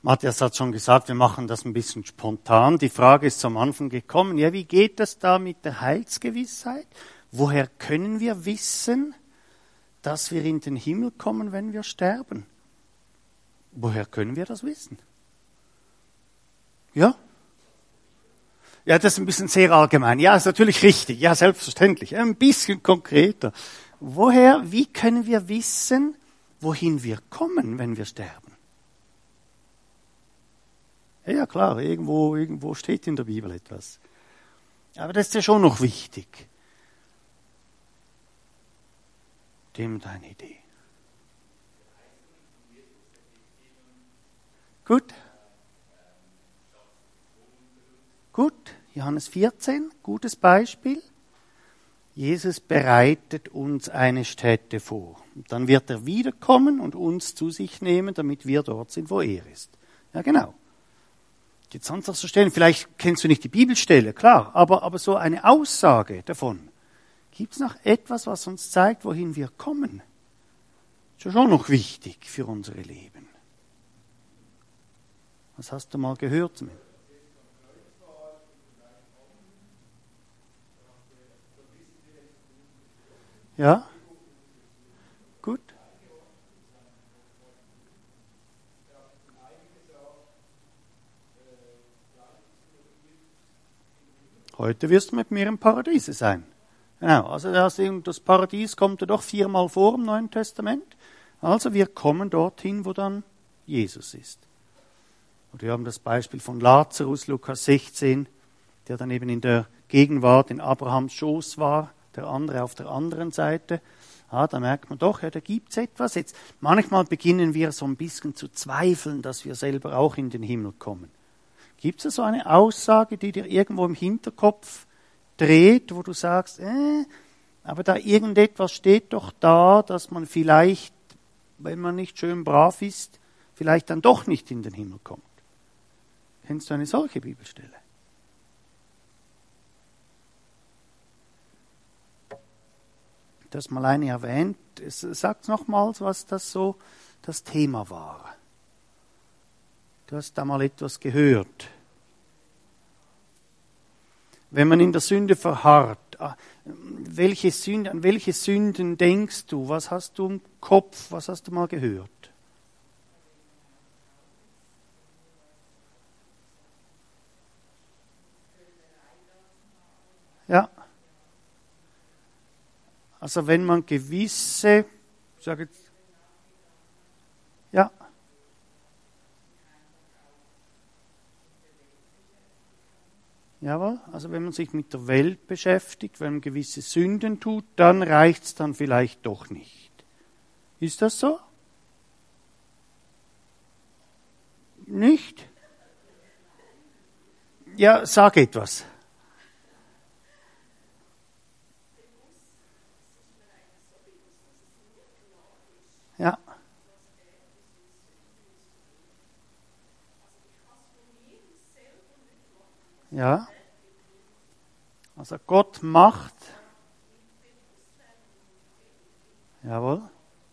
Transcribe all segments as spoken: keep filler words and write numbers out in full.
Matthias hat schon gesagt, wir machen das ein bisschen spontan. Die Frage ist am Anfang gekommen, ja, wie geht das da mit der Heilsgewissheit? Woher können wir wissen, dass wir in den Himmel kommen, wenn wir sterben? Woher können wir das wissen? Ja? Ja, das ist ein bisschen sehr allgemein. Ja, ist natürlich richtig. Ja, selbstverständlich. Ein bisschen konkreter. Woher, wie können wir wissen, wohin wir kommen, wenn wir sterben? Ja, klar, irgendwo, irgendwo steht in der Bibel etwas. Aber das ist ja schon noch wichtig. Dem deine Idee. Gut? Gut, Johannes vierzehn, gutes Beispiel. Jesus bereitet uns eine Stätte vor. Und dann wird er wiederkommen und uns zu sich nehmen, damit wir dort sind, wo er ist. Ja, genau. Jetzt sonst noch so stellen, vielleicht kennst du nicht die Bibelstelle, klar, aber, aber so eine Aussage davon. Gibt es noch etwas, was uns zeigt, wohin wir kommen? Ist ja schon noch wichtig für unsere Leben. Was hast du mal gehört? Ja? Gut. Heute wirst du mit mir im Paradiese sein. Genau, also das Paradies kommt ja doch viermal vor im Neuen Testament. Also wir kommen dorthin, wo dann Jesus ist. Und wir haben das Beispiel von Lazarus, Lukas sechzehn, der dann eben in der Gegenwart in Abrahams Schoß war, der andere auf der anderen Seite. Ja, da merkt man doch, ja, da gibt's etwas. Jetzt, manchmal beginnen wir so ein bisschen zu zweifeln, dass wir selber auch in den Himmel kommen. Gibt es so eine Aussage, die dir irgendwo im Hinterkopf dreht, wo du sagst, äh, aber da irgendetwas steht doch da, dass man vielleicht, wenn man nicht schön brav ist, vielleicht dann doch nicht in den Himmel kommt? Kennst du eine solche Bibelstelle? Du hast mal eine erwähnt. Sag nochmals, was das so das Thema war. Du hast da mal etwas gehört. Wenn man in der Sünde verharrt, welche Sünde, an welche Sünden denkst du? Was hast du im Kopf? Was hast du mal gehört? Ja. Also wenn man gewisse, ich sage jetzt, ja. Jawohl, also wenn man sich mit der Welt beschäftigt, wenn man gewisse Sünden tut, dann reicht es dann vielleicht doch nicht. Ist das so? Nicht? Ja, sag etwas. Ja. Ja. Also Gott macht. Jawohl.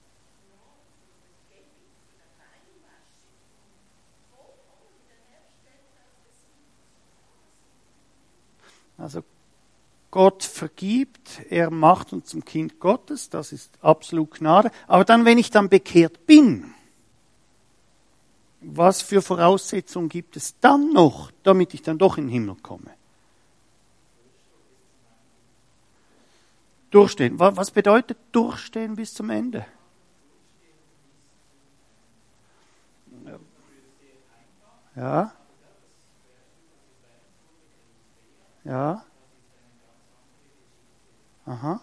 Also Gott vergibt, er macht uns zum Kind Gottes, das ist absolut Gnade. Aber dann, wenn ich dann bekehrt bin, was für Voraussetzungen gibt es dann noch, damit ich dann doch in den Himmel komme? Durchstehen. Was bedeutet durchstehen bis zum Ende? Ja. Ja. Aha.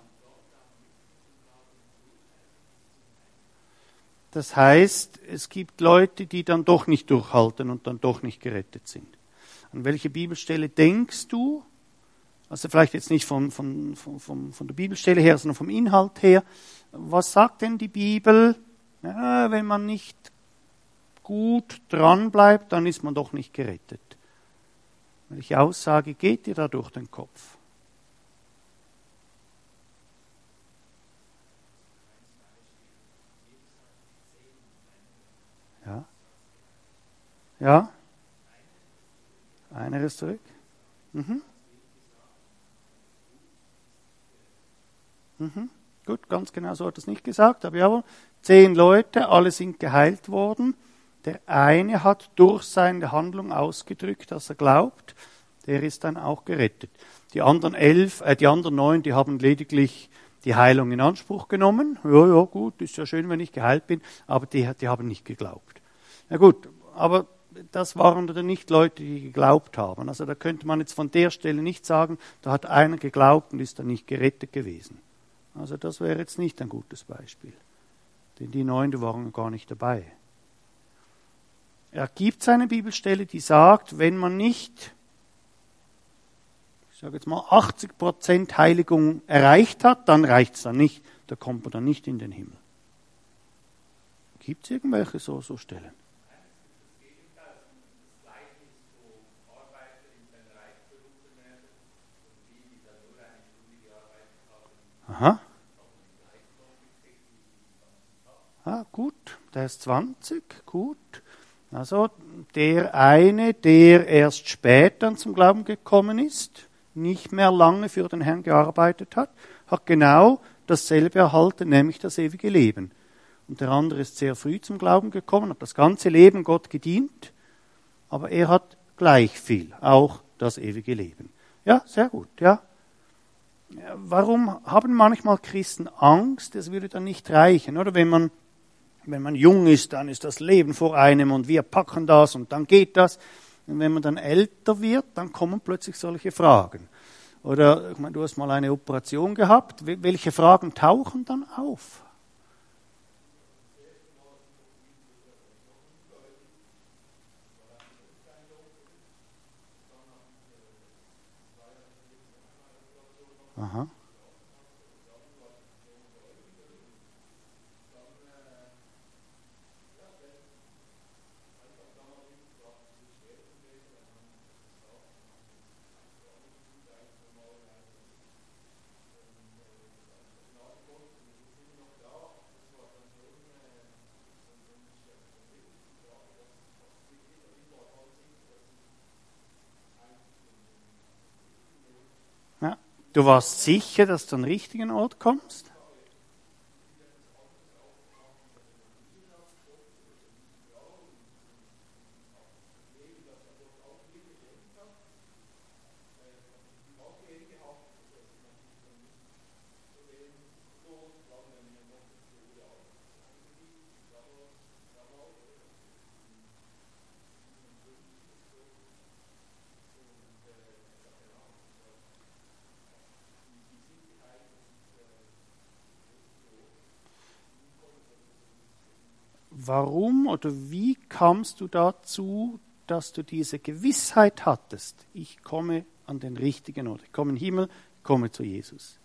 Das heißt, es gibt Leute, die dann doch nicht durchhalten und dann doch nicht gerettet sind. An welche Bibelstelle denkst du? Also vielleicht jetzt nicht von, von, von, von, von der Bibelstelle her, sondern vom Inhalt her. Was sagt denn die Bibel? Ja, wenn man nicht gut dran bleibt, dann ist man doch nicht gerettet. Welche Aussage geht dir da durch den Kopf? Ja. Ja? Einer ist zurück. Mhm. Mhm. Gut, ganz genau so hat er es nicht gesagt, aber jawohl. Zehn Leute, alle sind geheilt worden. Der eine hat durch seine Handlung ausgedrückt, dass er glaubt. Der ist dann auch gerettet. Die anderen elf, äh, die anderen neun, die haben lediglich die Heilung in Anspruch genommen. Ja, ja, gut, ist ja schön, wenn ich geheilt bin, aber die, die haben nicht geglaubt. Na gut, aber das waren dann nicht Leute, die geglaubt haben. Also da könnte man jetzt von der Stelle nicht sagen, da hat einer geglaubt und ist dann nicht gerettet gewesen. Also das wäre jetzt nicht ein gutes Beispiel. Denn die neun, die waren gar nicht dabei. Er gibt eine Bibelstelle, die sagt, wenn man nicht, ich sage jetzt mal, achtzig Prozent Heiligung erreicht hat, dann reicht es dann nicht. Da kommt man dann nicht in den Himmel. Gibt es irgendwelche so, so Stellen? Aha. Ah, gut, der ist zwanzig, gut. Also der eine, der erst später zum Glauben gekommen ist, nicht mehr lange für den Herrn gearbeitet hat, hat genau dasselbe erhalten, nämlich das ewige Leben. Und der andere ist sehr früh zum Glauben gekommen, hat das ganze Leben Gott gedient, aber er hat gleich viel, auch das ewige Leben. Ja, sehr gut, ja. Warum haben manchmal Christen Angst, es würde dann nicht reichen, oder? Wenn man, wenn man jung ist, dann ist das Leben vor einem und wir packen das und dann geht das. Und wenn man dann älter wird, dann kommen plötzlich solche Fragen. Oder, ich meine, du hast mal eine Operation gehabt, welche Fragen tauchen dann auf? Aha. Ja. Du warst sicher, dass du an den richtigen Ort kommst? Warum oder wie kamst du dazu, dass du diese Gewissheit hattest? Ich komme an den richtigen Ort. Ich komme in den Himmel, ich komme zu Jesus.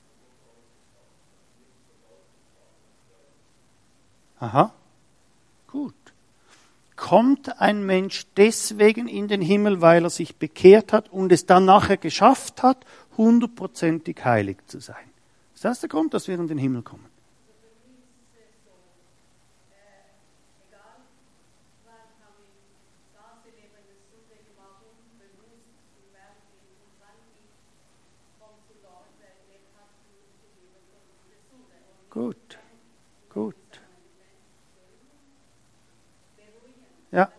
Aha, gut. Kommt ein Mensch deswegen in den Himmel, weil er sich bekehrt hat und es dann nachher geschafft hat, hundertprozentig heilig zu sein? Ist das der Grund, dass wir in den Himmel kommen? Gut, gut. Ja.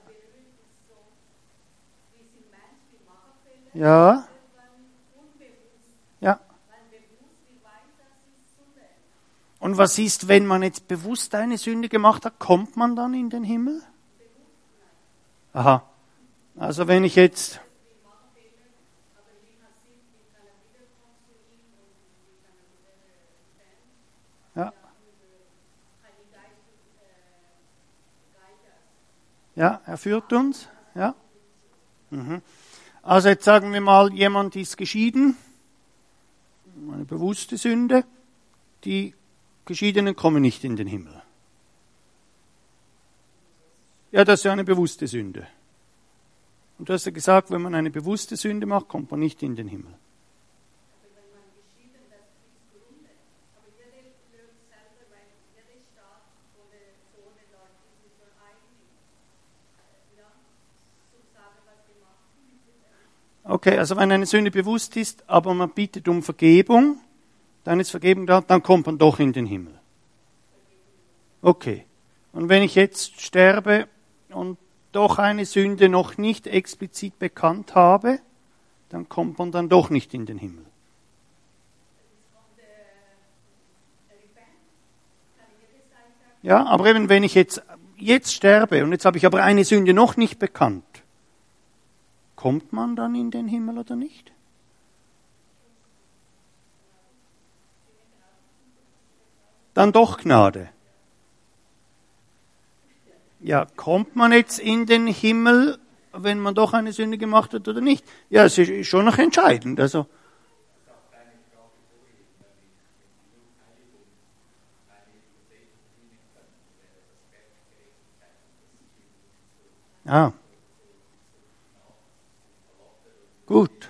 Ja. Ja. Und was ist, wenn man jetzt bewusst eine Sünde gemacht hat, kommt man dann in den Himmel? Aha. Also wenn ich jetzt... Ja. Ja, er führt uns. Ja. Mhm. Also jetzt sagen wir mal, jemand ist geschieden, eine bewusste Sünde, die Geschiedenen kommen nicht in den Himmel. Ja, das ist ja eine bewusste Sünde. Und du hast ja gesagt, wenn man eine bewusste Sünde macht, kommt man nicht in den Himmel. Okay, also wenn eine Sünde bewusst ist, aber man bittet um Vergebung, dann ist Vergebung da, dann kommt man doch in den Himmel. Okay. Und wenn ich jetzt sterbe und doch eine Sünde noch nicht explizit bekannt habe, dann kommt man dann doch nicht in den Himmel. Ja, aber eben wenn ich jetzt, jetzt sterbe und jetzt habe ich aber eine Sünde noch nicht bekannt, kommt man dann in den Himmel oder nicht? Dann doch Gnade. Ja, kommt man jetzt in den Himmel, wenn man doch eine Sünde gemacht hat oder nicht? Ja, es ist schon noch entscheidend. Also, ja. Gut.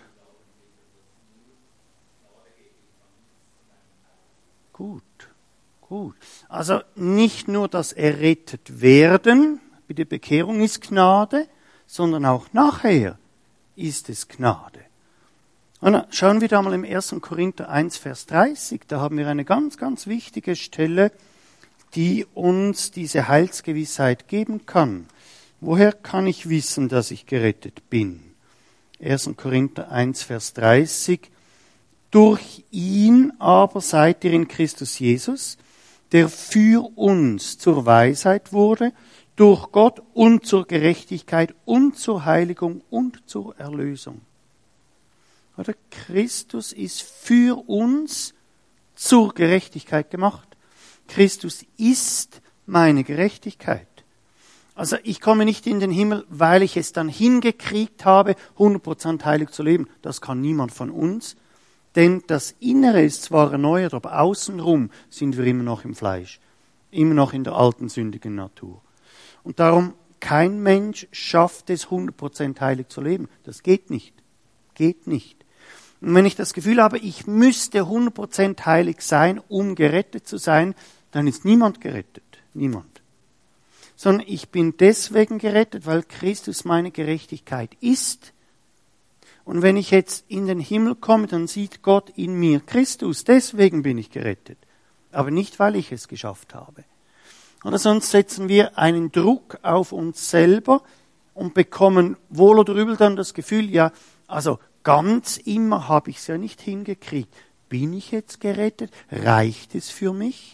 Gut. Gut. Also nicht nur das errettet werden, bei der Bekehrung ist Gnade, sondern auch nachher ist es Gnade. Und schauen wir da mal im ersten Korinther eins, Vers dreißig, da haben wir eine ganz, ganz wichtige Stelle, die uns diese Heilsgewissheit geben kann. Woher kann ich wissen, dass ich gerettet bin? erster Korinther eins, Vers dreißig. Durch ihn aber seid ihr in Christus Jesus, der für uns zur Weisheit wurde, durch Gott und zur Gerechtigkeit und zur Heiligung und zur Erlösung. Oder Christus ist für uns zur Gerechtigkeit gemacht. Christus ist meine Gerechtigkeit. Also ich komme nicht in den Himmel, weil ich es dann hingekriegt habe, hundert Prozent heilig zu leben. Das kann niemand von uns. Denn das Innere ist zwar erneuert, aber außenrum sind wir immer noch im Fleisch. Immer noch in der alten sündigen Natur. Und darum, kein Mensch schafft es, hundert Prozent heilig zu leben. Das geht nicht. Geht nicht. Und wenn ich das Gefühl habe, ich müsste hundert Prozent heilig sein, um gerettet zu sein, dann ist niemand gerettet. Niemand. Sondern ich bin deswegen gerettet, weil Christus meine Gerechtigkeit ist. Und wenn ich jetzt in den Himmel komme, dann sieht Gott in mir Christus. Deswegen bin ich gerettet. Aber nicht, weil ich es geschafft habe. Oder sonst setzen wir einen Druck auf uns selber und bekommen wohl oder übel dann das Gefühl, ja, also ganz immer habe ich es ja nicht hingekriegt. Bin ich jetzt gerettet? Reicht es für mich?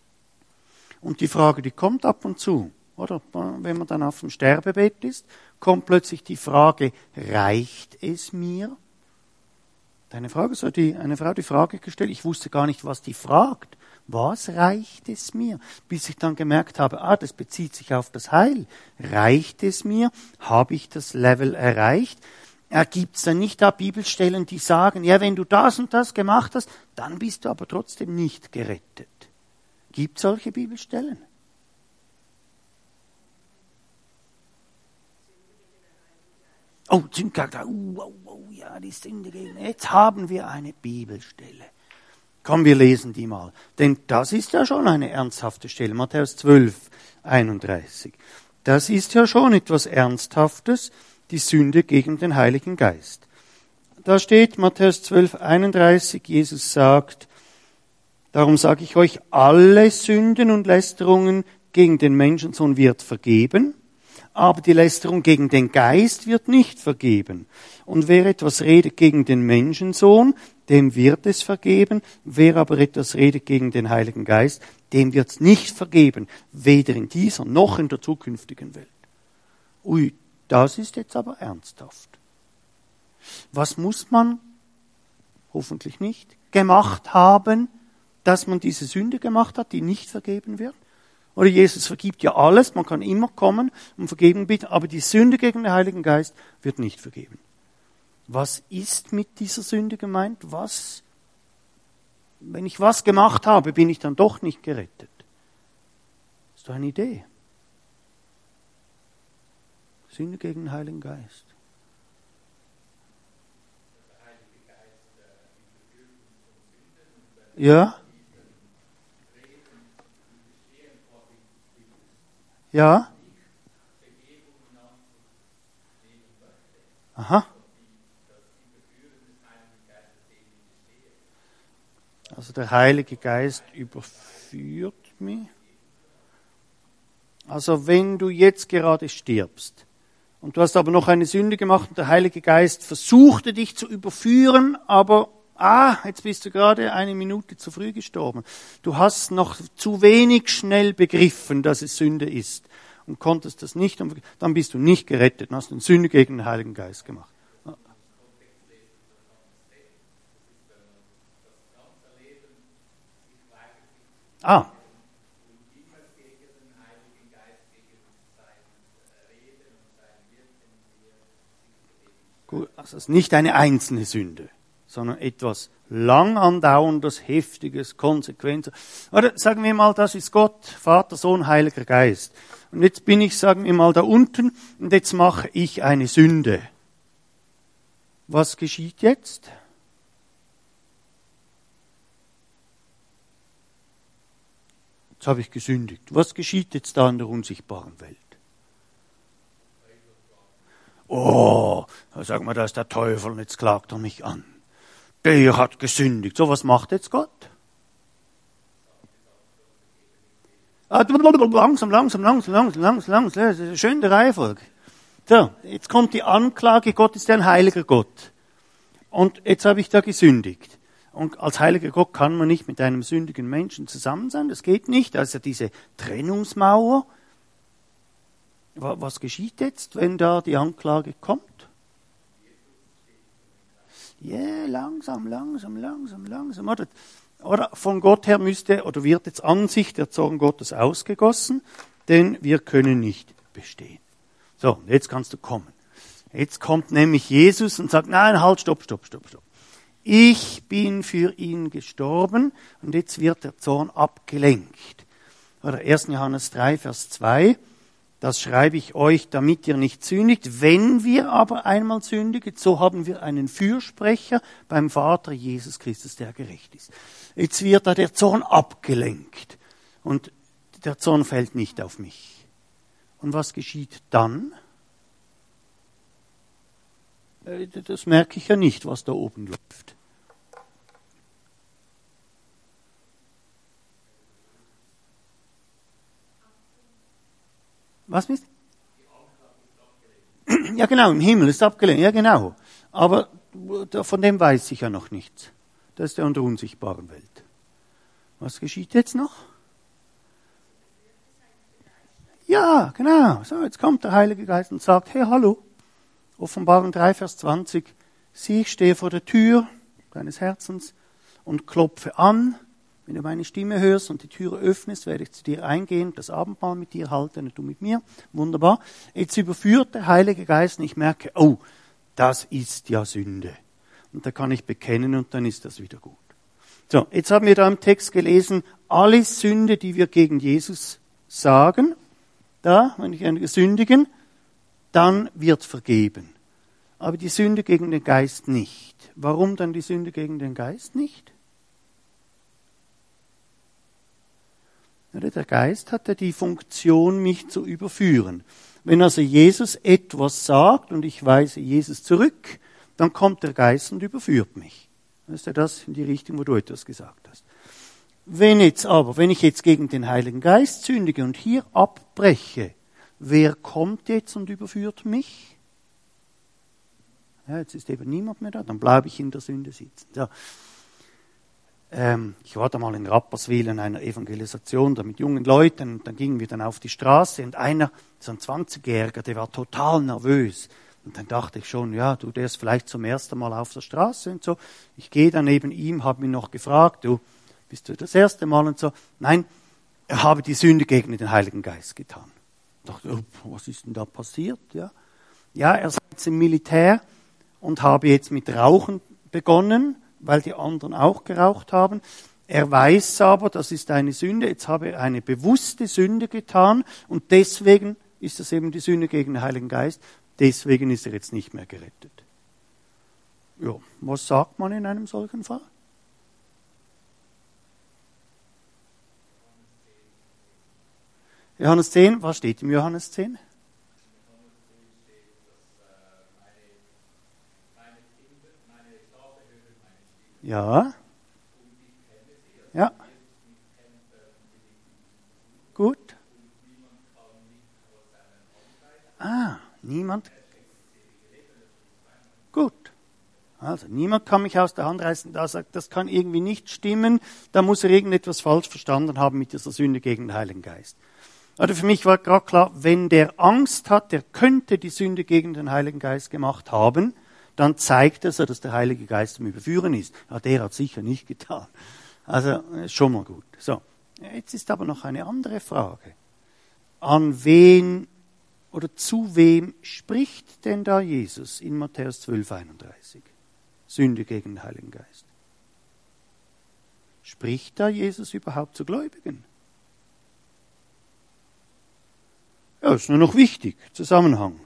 Und die Frage, die kommt ab und zu. Oder wenn man dann auf dem Sterbebett ist, kommt plötzlich die Frage, reicht es mir? Eine Frage, so die, eine Frau die Frage gestellt, ich wusste gar nicht, was die fragt. Was reicht es mir? Bis ich dann gemerkt habe, ah, das bezieht sich auf das Heil. Reicht es mir? Habe ich das Level erreicht? Ja, gibt es dann nicht da Bibelstellen, die sagen, ja, wenn du das und das gemacht hast, dann bist du aber trotzdem nicht gerettet. Gibt es solche Bibelstellen? Oh, Sünde, uh, oh, oh, ja, die Sünde gegen. Jetzt haben wir eine Bibelstelle. Komm, wir lesen die mal. Denn das ist ja schon eine ernsthafte Stelle. Matthäus zwölf, einunddreißig. Das ist ja schon etwas Ernsthaftes, die Sünde gegen den Heiligen Geist. Da steht Matthäus zwölf, einunddreißig, Jesus sagt, darum sage ich euch, alle Sünden und Lästerungen gegen den Menschensohn wird vergeben, aber die Lästerung gegen den Geist wird nicht vergeben. Und wer etwas redet gegen den Menschensohn, dem wird es vergeben. Wer aber etwas redet gegen den Heiligen Geist, dem wird es nicht vergeben. Weder in dieser noch in der zukünftigen Welt. Ui, das ist jetzt aber ernsthaft. Was muss man, hoffentlich nicht, gemacht haben, dass man diese Sünde gemacht hat, die nicht vergeben wird? Oder Jesus vergibt ja alles, man kann immer kommen und vergeben bitten, aber die Sünde gegen den Heiligen Geist wird nicht vergeben. Was ist mit dieser Sünde gemeint? Was, wenn ich was gemacht habe, bin ich dann doch nicht gerettet? Das ist doch eine Idee. Sünde gegen den Heiligen Geist. Ja? Ja? Aha. der Heilige Geist überführt mich. Also wenn du jetzt gerade stirbst und du hast aber noch eine Sünde gemacht und der Heilige Geist versuchte dich zu überführen, aber ah, jetzt bist du gerade eine Minute zu früh gestorben. Du hast noch zu wenig schnell begriffen, dass es Sünde ist und konntest das nicht, dann bist du nicht gerettet und hast eine Sünde gegen den Heiligen Geist gemacht. Ah. Gut, also es ist nicht eine einzelne Sünde, sondern etwas lang andauerndes, heftiges, konsequentes. Oder sagen wir mal, das ist Gott, Vater, Sohn, Heiliger Geist. Und jetzt bin ich, sagen wir mal, da unten und jetzt mache ich eine Sünde. Was geschieht jetzt? Jetzt habe ich gesündigt. Was geschieht jetzt da in der unsichtbaren Welt? Oh, da sagen wir, da ist der Teufel und jetzt klagt er mich an. Der hat gesündigt. So, was macht jetzt Gott? Ah, langsam, langsam, langsam, langsam, langsam, langsam. Das ist eine schöne Reihenfolge. So, jetzt kommt die Anklage, Gott ist ja ein heiliger Gott. Und jetzt habe ich da gesündigt. Und als heiliger Gott kann man nicht mit einem sündigen Menschen zusammen sein. Das geht nicht. Da ist ja diese Trennungsmauer. Was geschieht jetzt, wenn da die Anklage kommt? Ja, yeah, langsam, langsam, langsam, langsam. Oder, oder von Gott her müsste, oder wird jetzt an sich der Zorn Gottes ausgegossen, denn wir können nicht bestehen. So, jetzt kannst du kommen. Jetzt kommt nämlich Jesus und sagt, nein, halt, stopp, stopp, stopp, stopp. Ich bin für ihn gestorben und jetzt wird der Zorn abgelenkt. Oder erster Johannes drei, Vers zwei, das schreibe ich euch, damit ihr nicht sündigt. Wenn wir aber einmal sündigen, so haben wir einen Fürsprecher beim Vater Jesus Christus, der gerecht ist. Jetzt wird da der Zorn abgelenkt und der Zorn fällt nicht auf mich. Und was geschieht dann? Das merke ich ja nicht, was da oben läuft. Was bist? Ja genau, im Himmel ist abgelehnt, ja genau. Aber von dem weiß ich ja noch nichts. Das ist ja in der unsichtbaren Welt. Was geschieht jetzt noch? Ja, genau. So, jetzt kommt der Heilige Geist und sagt, hey, hallo. Offenbarung drei, Vers zwanzig. Sieh, ich stehe vor der Tür deines Herzens und klopfe an. Wenn du meine Stimme hörst und die Türe öffnest, werde ich zu dir eingehen, das Abendmahl mit dir halten und du mit mir. Wunderbar. Jetzt überführt der Heilige Geist und ich merke, oh, das ist ja Sünde. Und da kann ich bekennen und dann ist das wieder gut. So, jetzt haben wir da im Text gelesen, alle Sünde, die wir gegen Jesus sagen, da, wenn ich eine sündigen, dann wird vergeben. Aber die Sünde gegen den Geist nicht. Warum dann die Sünde gegen den Geist nicht? Der Geist hat ja die Funktion, mich zu überführen. Wenn also Jesus etwas sagt und ich weise Jesus zurück, dann kommt der Geist und überführt mich. Das ist ja das in die Richtung, wo du etwas gesagt hast. Wenn jetzt aber, wenn ich jetzt gegen den Heiligen Geist sündige und hier abbreche, wer kommt jetzt und überführt mich? Ja, jetzt ist eben niemand mehr da, dann bleibe ich in der Sünde sitzen. So. Ähm, ich war da mal in Rapperswil in einer Evangelisation, da mit jungen Leuten, und dann gingen wir dann auf die Straße und einer, so ein zwanzigjähriger, der war total nervös. Und dann dachte ich schon, ja, du, der ist vielleicht zum ersten Mal auf der Straße und so. Ich gehe dann neben ihm, habe ihn noch gefragt, du, bist du das erste Mal und so? Nein, er habe die Sünde gegen den Heiligen Geist getan. Ich dachte, oh, was ist denn da passiert? Ja, ja, er sei jetzt im Militär und habe jetzt mit Rauchen begonnen, weil die anderen auch geraucht haben. Er weiß aber, das ist eine Sünde, jetzt habe er eine bewusste Sünde getan und deswegen ist das eben die Sünde gegen den Heiligen Geist, deswegen ist er jetzt nicht mehr gerettet. Ja, was sagt man in einem solchen Fall? Johannes zehn, was steht im Johannes zehn? Ja. Gut. Also niemand kann mich aus der Hand reißen, da sagt, das kann irgendwie nicht stimmen, da muss er irgendetwas falsch verstanden haben mit dieser Sünde gegen den Heiligen Geist. Also für mich war gerade klar, wenn der Angst hat, der könnte die Sünde gegen den Heiligen Geist gemacht haben, dann zeigt es, dass der Heilige Geist am Überführen ist. Ja, der hat sicher nicht getan. Also schon mal gut. So, jetzt ist aber noch eine andere Frage. An wen oder zu wem spricht denn da Jesus in Matthäus zwölf, einunddreißig? Sünde gegen den Heiligen Geist. Spricht da Jesus überhaupt zu Gläubigen? Ja, ist nur noch wichtig, Zusammenhang.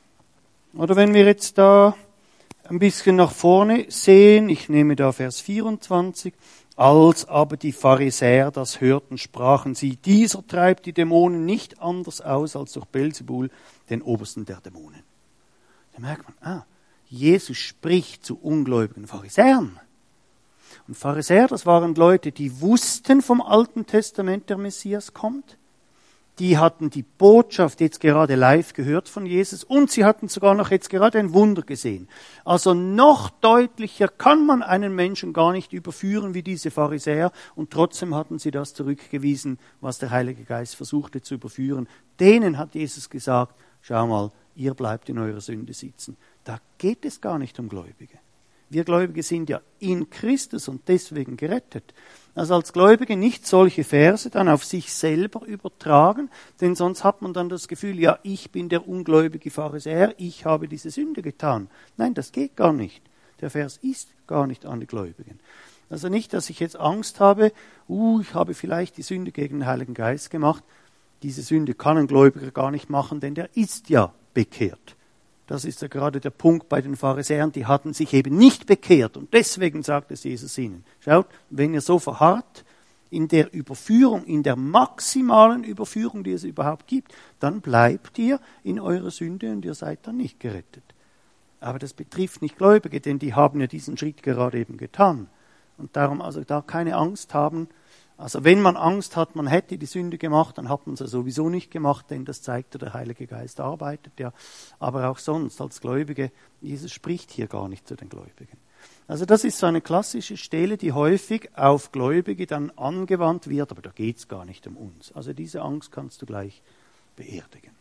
Oder wenn wir jetzt da ein bisschen nach vorne sehen, ich nehme da Vers vierundzwanzig, als aber die Pharisäer das hörten, sprachen sie, dieser treibt die Dämonen nicht anders aus als durch Belzebul, den Obersten der Dämonen. Da merkt man, ah, Jesus spricht zu ungläubigen Pharisäern. Und Pharisäer, das waren Leute, die wussten vom Alten Testament, der Messias kommt. Die hatten die Botschaft jetzt gerade live gehört von Jesus und sie hatten sogar noch jetzt gerade ein Wunder gesehen. Also noch deutlicher kann man einen Menschen gar nicht überführen wie diese Pharisäer und trotzdem hatten sie das zurückgewiesen, was der Heilige Geist versuchte zu überführen. Denen hat Jesus gesagt, schau mal, ihr bleibt in eurer Sünde sitzen. Da geht es gar nicht um Gläubige. Wir Gläubige sind ja in Christus und deswegen gerettet. Also als Gläubige nicht solche Verse dann auf sich selber übertragen, denn sonst hat man dann das Gefühl, ja, ich bin der ungläubige Pharisäer, ich habe diese Sünde getan. Nein, das geht gar nicht. Der Vers ist gar nicht an die Gläubigen. Also nicht, dass ich jetzt Angst habe, uh, ich habe vielleicht die Sünde gegen den Heiligen Geist gemacht. Diese Sünde kann ein Gläubiger gar nicht machen, denn der ist ja bekehrt. Das ist ja gerade der Punkt bei den Pharisäern, die hatten sich eben nicht bekehrt und deswegen sagt es Jesus ihnen. Schaut, wenn ihr so verharrt in der Überführung, in der maximalen Überführung, die es überhaupt gibt, dann bleibt ihr in eurer Sünde und ihr seid dann nicht gerettet. Aber das betrifft nicht Gläubige, denn die haben ja diesen Schritt gerade eben getan. Und darum also da keine Angst haben. Also wenn man Angst hat, man hätte die Sünde gemacht, dann hat man sie sowieso nicht gemacht, denn das zeigt ja, der Heilige Geist arbeitet ja. Aber auch sonst als Gläubige, Jesus spricht hier gar nicht zu den Gläubigen. Also das ist so eine klassische Stelle, die häufig auf Gläubige dann angewandt wird, aber da geht es gar nicht um uns. Also diese Angst kannst du gleich beerdigen.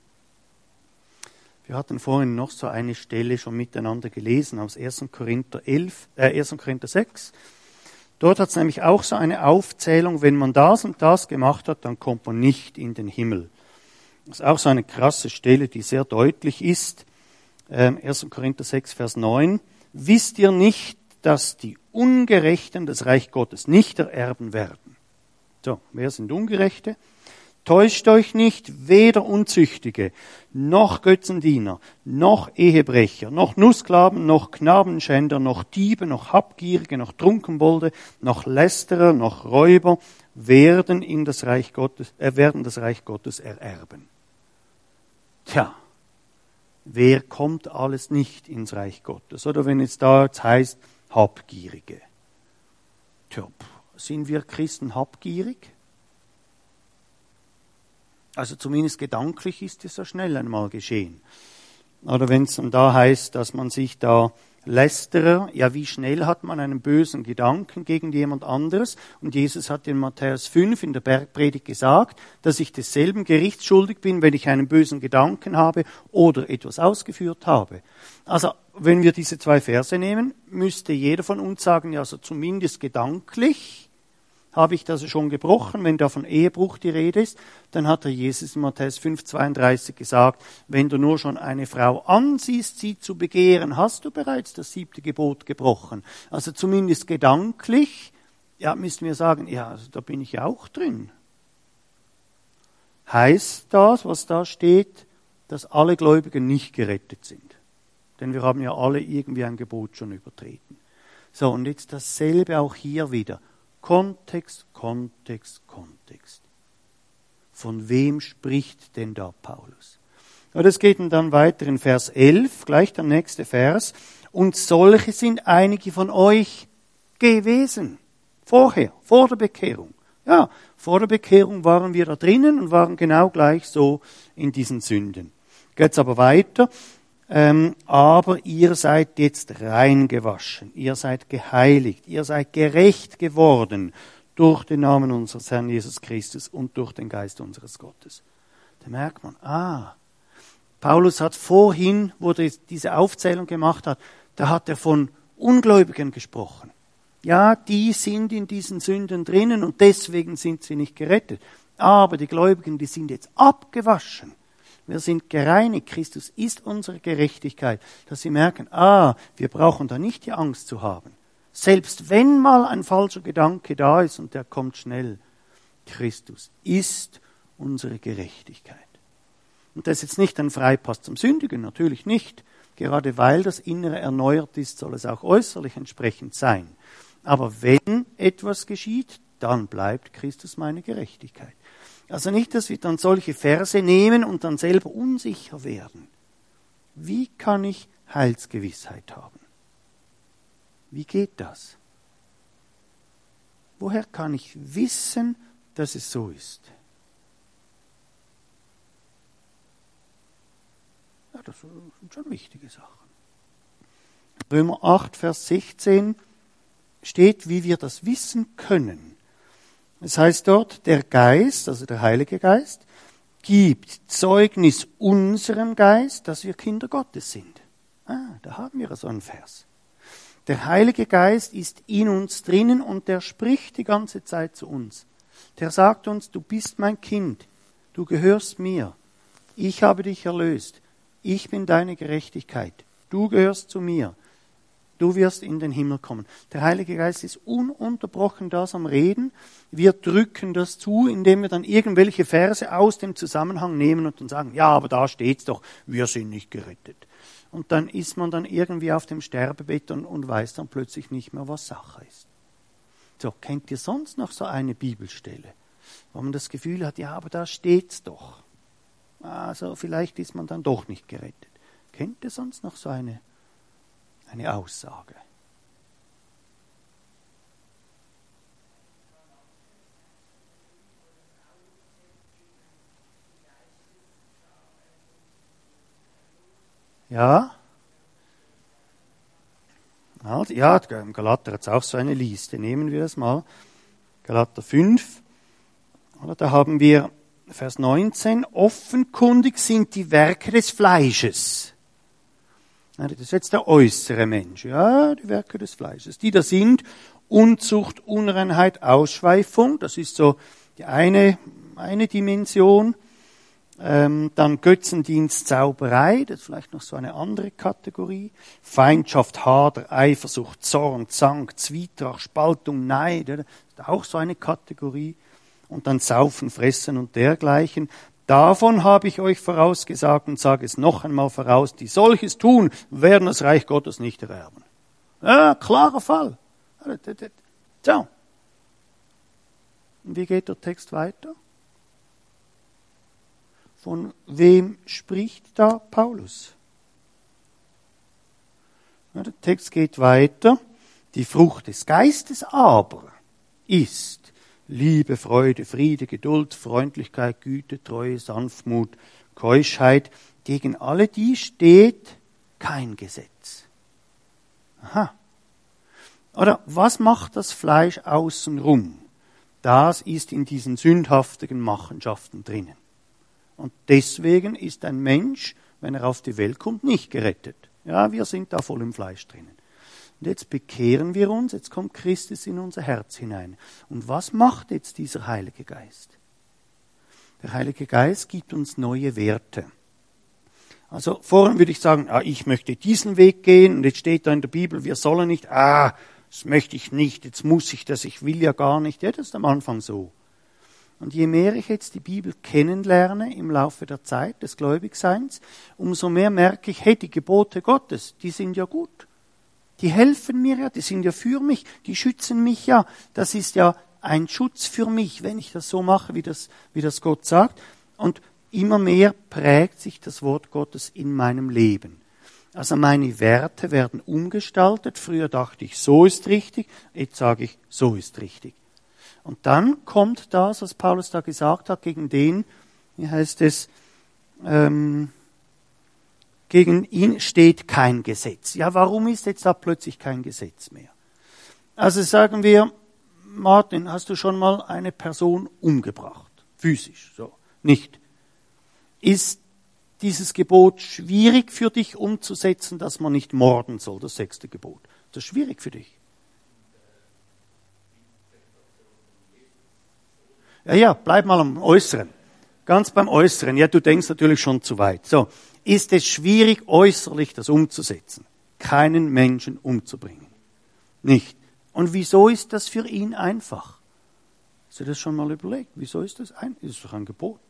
Wir hatten vorhin noch so eine Stelle schon miteinander gelesen aus erster Korinther elf, äh, erster Korinther sechs. Dort hat es nämlich auch so eine Aufzählung, wenn man das und das gemacht hat, dann kommt man nicht in den Himmel. Das ist auch so eine krasse Stelle, die sehr deutlich ist. Ähm, erster Korinther sechs, Vers neun. Wisst ihr nicht, dass die Ungerechten das Reich Gottes nicht ererben werden? So, wer sind Ungerechte? Täuscht euch nicht, weder Unzüchtige, noch Götzendiener, noch Ehebrecher, noch Nussknaben, noch Knabenschänder, noch Diebe, noch Habgierige, noch Trunkenbolde, noch Lästerer, noch Räuber werden in das Reich Gottes, äh, werden das Reich Gottes ererben. Tja, wer kommt alles nicht ins Reich Gottes? Oder wenn es da jetzt heißt, Habgierige. Tja, sind wir Christen habgierig? Also zumindest gedanklich ist es ja schnell einmal geschehen. Oder wenn es dann da heißt, dass man sich da Lästerer, ja wie schnell hat man einen bösen Gedanken gegen jemand anderes? Und Jesus hat in Matthäus fünf in der Bergpredigt gesagt, dass ich desselben Gerichts schuldig bin, wenn ich einen bösen Gedanken habe oder etwas ausgeführt habe. Also wenn wir diese zwei Verse nehmen, müsste jeder von uns sagen, ja also zumindest gedanklich habe ich das schon gebrochen, wenn da von Ehebruch die Rede ist, dann hat der Jesus in Matthäus fünf, zweiunddreißig gesagt, wenn du nur schon eine Frau ansiehst, sie zu begehren, hast du bereits das siebte Gebot gebrochen. Also zumindest gedanklich, ja, müssen wir sagen, ja, also da bin ich ja auch drin. Heißt das, was da steht, dass alle Gläubigen nicht gerettet sind? Denn wir haben ja alle irgendwie ein Gebot schon übertreten. So, und jetzt dasselbe auch hier wieder. Kontext, Kontext, Kontext. Von wem spricht denn da Paulus? Ja, das geht dann weiter in Vers elf, gleich der nächste Vers. Und solche sind einige von euch gewesen. Vorher, vor der Bekehrung. Ja, vor der Bekehrung waren wir da drinnen und waren genau gleich so in diesen Sünden. Geht's aber weiter. Ähm, aber ihr seid jetzt rein gewaschen, ihr seid geheiligt, ihr seid gerecht geworden durch den Namen unseres Herrn Jesus Christus und durch den Geist unseres Gottes. Da merkt man, ah, Paulus hat vorhin, wo er diese Aufzählung gemacht hat, da hat er von Ungläubigen gesprochen. Ja, die sind in diesen Sünden drinnen und deswegen sind sie nicht gerettet. Aber die Gläubigen, die sind jetzt abgewaschen. Wir sind gereinigt. Christus ist unsere Gerechtigkeit. Dass sie merken, ah, wir brauchen da nicht die Angst zu haben. Selbst wenn mal ein falscher Gedanke da ist und der kommt schnell. Christus ist unsere Gerechtigkeit. Und das ist jetzt nicht ein Freipass zum Sündigen, natürlich nicht. Gerade weil das Innere erneuert ist, soll es auch äußerlich entsprechend sein. Aber wenn etwas geschieht, dann bleibt Christus meine Gerechtigkeit. Also nicht, dass wir dann solche Verse nehmen und dann selber unsicher werden. Wie kann ich Heilsgewissheit haben? Wie geht das? Woher kann ich wissen, dass es so ist? Ja, das sind schon wichtige Sachen. Römer acht, Vers sechzehn steht, wie wir das wissen können. Es heißt dort, der Geist, also der Heilige Geist, gibt Zeugnis unserem Geist, dass wir Kinder Gottes sind. Ah, da haben wir so einen Vers. Der Heilige Geist ist in uns drinnen und der spricht die ganze Zeit zu uns. Der sagt uns, du bist mein Kind, du gehörst mir, ich habe dich erlöst, ich bin deine Gerechtigkeit, du gehörst zu mir. Du wirst in den Himmel kommen. Der Heilige Geist ist ununterbrochen das am Reden. Wir drücken das zu, indem wir dann irgendwelche Verse aus dem Zusammenhang nehmen und dann sagen, ja, aber da steht's doch, wir sind nicht gerettet. Und dann ist man dann irgendwie auf dem Sterbebett und, und weiß dann plötzlich nicht mehr, was Sache ist. So, kennt ihr sonst noch so eine Bibelstelle, wo man das Gefühl hat, ja, aber da steht's doch. Also vielleicht ist man dann doch nicht gerettet. Kennt ihr sonst noch so eine Eine Aussage? Ja? Also, ja, im Galater hat es auch so eine Liste. Nehmen wir das mal. Galater fünf. Da haben wir Vers neunzehn. Offenkundig sind die Werke des Fleisches. Das ist jetzt der äußere Mensch, ja, die Werke des Fleisches. Die da sind Unzucht, Unreinheit, Ausschweifung, das ist so die eine, eine Dimension. Ähm, dann Götzendienst, Zauberei, das ist vielleicht noch so eine andere Kategorie. Feindschaft, Hader, Eifersucht, Zorn, Zank, Zwietracht, Spaltung, Neid, das ist auch so eine Kategorie. Und dann Saufen, Fressen und dergleichen. Davon habe ich euch vorausgesagt und sage es noch einmal voraus, die solches tun, werden das Reich Gottes nicht erwerben. Ja, klarer Fall. So. Und wie geht der Text weiter? Von wem spricht da Paulus? Ja, der Text geht weiter. Die Frucht des Geistes aber ist Liebe, Freude, Friede, Geduld, Freundlichkeit, Güte, Treue, Sanftmut, Keuschheit. Gegen alle die steht kein Gesetz. Aha. Oder was macht das Fleisch außenrum? Das ist in diesen sündhaftigen Machenschaften drinnen. Und deswegen ist ein Mensch, wenn er auf die Welt kommt, nicht gerettet. Ja, wir sind da voll im Fleisch drinnen. Und jetzt bekehren wir uns, jetzt kommt Christus in unser Herz hinein. Und was macht jetzt dieser Heilige Geist? Der Heilige Geist gibt uns neue Werte. Also vorhin würde ich sagen, ah, ich möchte diesen Weg gehen und jetzt steht da in der Bibel, wir sollen nicht, ah, das möchte ich nicht, jetzt muss ich das, ich will ja gar nicht. Ja, das ist am Anfang so. Und je mehr ich jetzt die Bibel kennenlerne im Laufe der Zeit des Gläubigseins, umso mehr merke ich, hey, die Gebote Gottes, die sind ja gut. Die helfen mir ja, die sind ja für mich, die schützen mich ja. Das ist ja ein Schutz für mich, wenn ich das so mache, wie das, wie das Gott sagt. Und immer mehr prägt sich das Wort Gottes in meinem Leben. Also meine Werte werden umgestaltet. Früher dachte ich, so ist richtig, jetzt sage ich, so ist richtig. Und dann kommt das, was Paulus da gesagt hat, gegen den, wie heißt es, ähm, Gegen ihn steht kein Gesetz. Ja, warum ist jetzt da plötzlich kein Gesetz mehr? Also sagen wir, Martin, hast du schon mal eine Person umgebracht? Physisch, so. Nicht. Ist dieses Gebot schwierig für dich umzusetzen, dass man nicht morden soll, das sechste Gebot? Das ist schwierig für dich. Ja, ja, bleib mal am Äußeren. Ganz beim Äußeren. Ja, du denkst natürlich schon zu weit. So. Ist es schwierig, äußerlich das umzusetzen? Keinen Menschen umzubringen. Nicht. Und wieso ist das für ihn einfach? Hast du das schon mal überlegt? Wieso ist das ein? Das ist doch ein Gebot.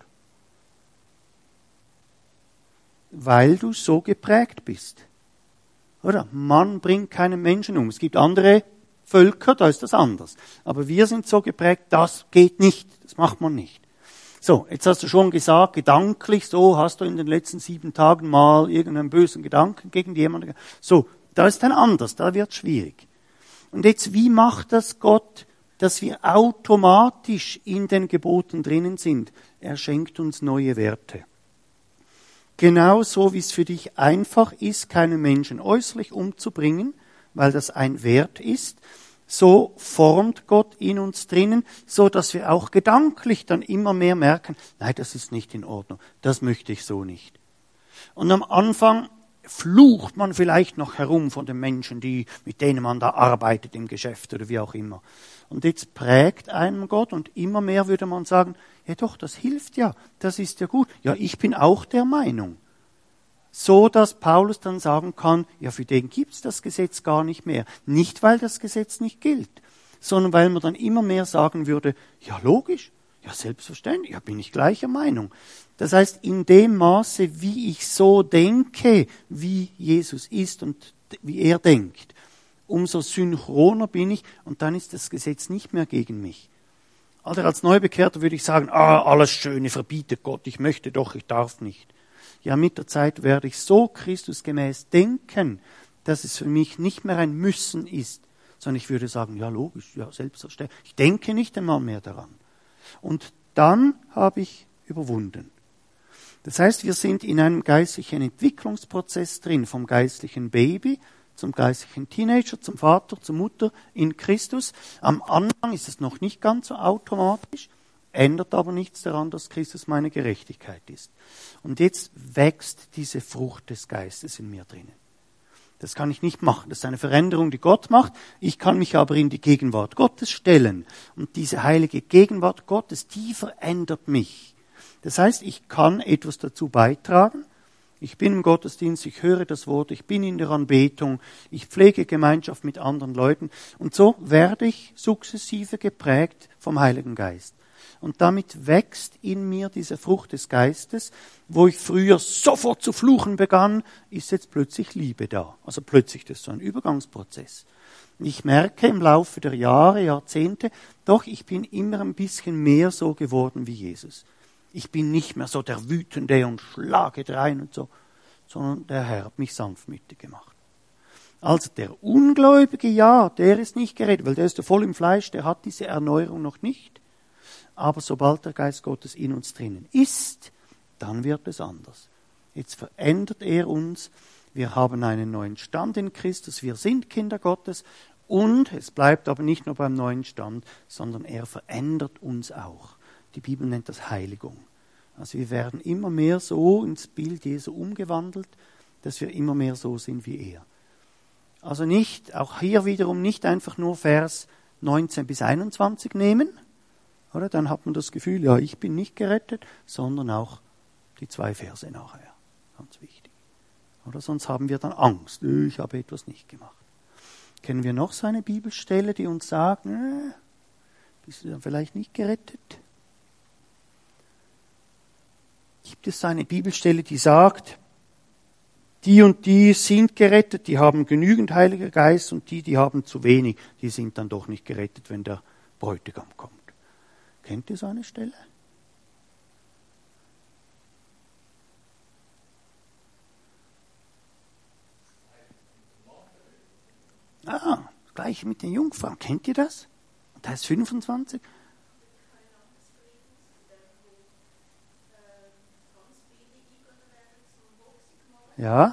Weil du so geprägt bist. Oder? Man bringt keinen Menschen um. Es gibt andere Völker, da ist das anders. Aber wir sind so geprägt, das geht nicht. Das macht man nicht. So, jetzt hast du schon gesagt, gedanklich, so hast du in den letzten sieben Tagen mal irgendeinen bösen Gedanken gegen jemanden. So, da ist dann anders, da wird es schwierig. Und jetzt, wie macht das Gott, dass wir automatisch in den Geboten drinnen sind? Er schenkt uns neue Werte. Genauso wie es für dich einfach ist, keinen Menschen äußerlich umzubringen, weil das ein Wert ist, so formt Gott in uns drinnen, so dass wir auch gedanklich dann immer mehr merken, nein, das ist nicht in Ordnung, das möchte ich so nicht. Und am Anfang flucht man vielleicht noch herum von den Menschen, die, mit denen man da arbeitet im Geschäft oder wie auch immer. Und jetzt prägt einem Gott und immer mehr würde man sagen, ja doch, das hilft ja, das ist ja gut. Ja, ich bin auch der Meinung. So, dass Paulus dann sagen kann, ja, für den gibt's das Gesetz gar nicht mehr. Nicht, weil das Gesetz nicht gilt, sondern weil man dann immer mehr sagen würde, ja, logisch, ja, selbstverständlich, ja, bin ich gleicher Meinung. Das heißt, in dem Maße, wie ich so denke, wie Jesus ist und wie er denkt, umso synchroner bin ich und dann ist das Gesetz nicht mehr gegen mich. Also als Neubekehrter würde ich sagen, ah, alles Schöne verbietet Gott, ich möchte doch, ich darf nicht. Ja, mit der Zeit werde ich so christusgemäß denken, dass es für mich nicht mehr ein Müssen ist, sondern ich würde sagen, ja logisch, ja selbstverständlich. Ich denke nicht einmal mehr daran. Und dann habe ich überwunden. Das heißt, wir sind in einem geistlichen Entwicklungsprozess drin, vom geistlichen Baby zum geistlichen Teenager, zum Vater, zur Mutter in Christus. Am Anfang ist es noch nicht ganz so automatisch, ändert aber nichts daran, dass Christus meine Gerechtigkeit ist. Und jetzt wächst diese Frucht des Geistes in mir drinnen. Das kann ich nicht machen. Das ist eine Veränderung, die Gott macht. Ich kann mich aber in die Gegenwart Gottes stellen. Und diese heilige Gegenwart Gottes, die verändert mich. Das heißt, ich kann etwas dazu beitragen. Ich bin im Gottesdienst, ich höre das Wort, ich bin in der Anbetung, ich pflege Gemeinschaft mit anderen Leuten. Und so werde ich sukzessive geprägt vom Heiligen Geist. Und damit wächst in mir diese Frucht des Geistes, wo ich früher sofort zu fluchen begann, ist jetzt plötzlich Liebe da. Also plötzlich, das ist so ein Übergangsprozess. Und ich merke im Laufe der Jahre, Jahrzehnte, doch ich bin immer ein bisschen mehr so geworden wie Jesus. Ich bin nicht mehr so der Wütende und schlage drein und so, sondern der Herr hat mich sanftmütig gemacht. Also der Ungläubige, ja, der ist nicht gerettet, weil der ist ja voll im Fleisch, der hat diese Erneuerung noch nicht. Aber sobald der Geist Gottes in uns drinnen ist, dann wird es anders. Jetzt verändert er uns. Wir haben einen neuen Stand in Christus. Wir sind Kinder Gottes. Und es bleibt aber nicht nur beim neuen Stand, sondern er verändert uns auch. Die Bibel nennt das Heiligung. Also wir werden immer mehr so ins Bild Jesu umgewandelt, dass wir immer mehr so sind wie er. Also nicht, auch hier wiederum nicht einfach nur Vers neunzehn bis einundzwanzig nehmen, oder? Dann hat man das Gefühl, ja, ich bin nicht gerettet, sondern auch die zwei Verse nachher. Ganz wichtig. Oder sonst haben wir dann Angst, ich habe etwas nicht gemacht. Kennen wir noch so eine Bibelstelle, die uns sagt, äh, bist du dann vielleicht nicht gerettet? Gibt es eine Bibelstelle, die sagt, die und die sind gerettet, die haben genügend Heiliger Geist und die, die haben zu wenig, die sind dann doch nicht gerettet, wenn der Bräutigam kommt. Kennt ihr so eine Stelle? Ah, gleich mit den Jungfrauen. Kennt ihr das? Und da ist fünfundzwanzig. Ja?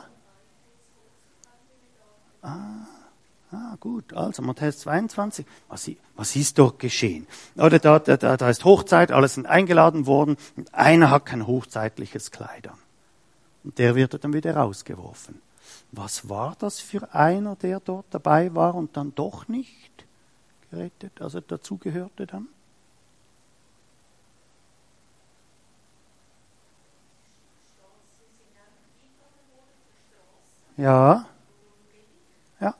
Ah, ah, gut. Also Matthäus zweiundzwanzig. Was, was ist dort geschehen? Oder da, da, da ist Hochzeit, alle sind eingeladen worden und einer hat kein hochzeitliches Kleid an. Und der wird dann wieder rausgeworfen. Was war das für einer, der dort dabei war und dann doch nicht gerettet, also dazugehörte dann? Ja. Ja.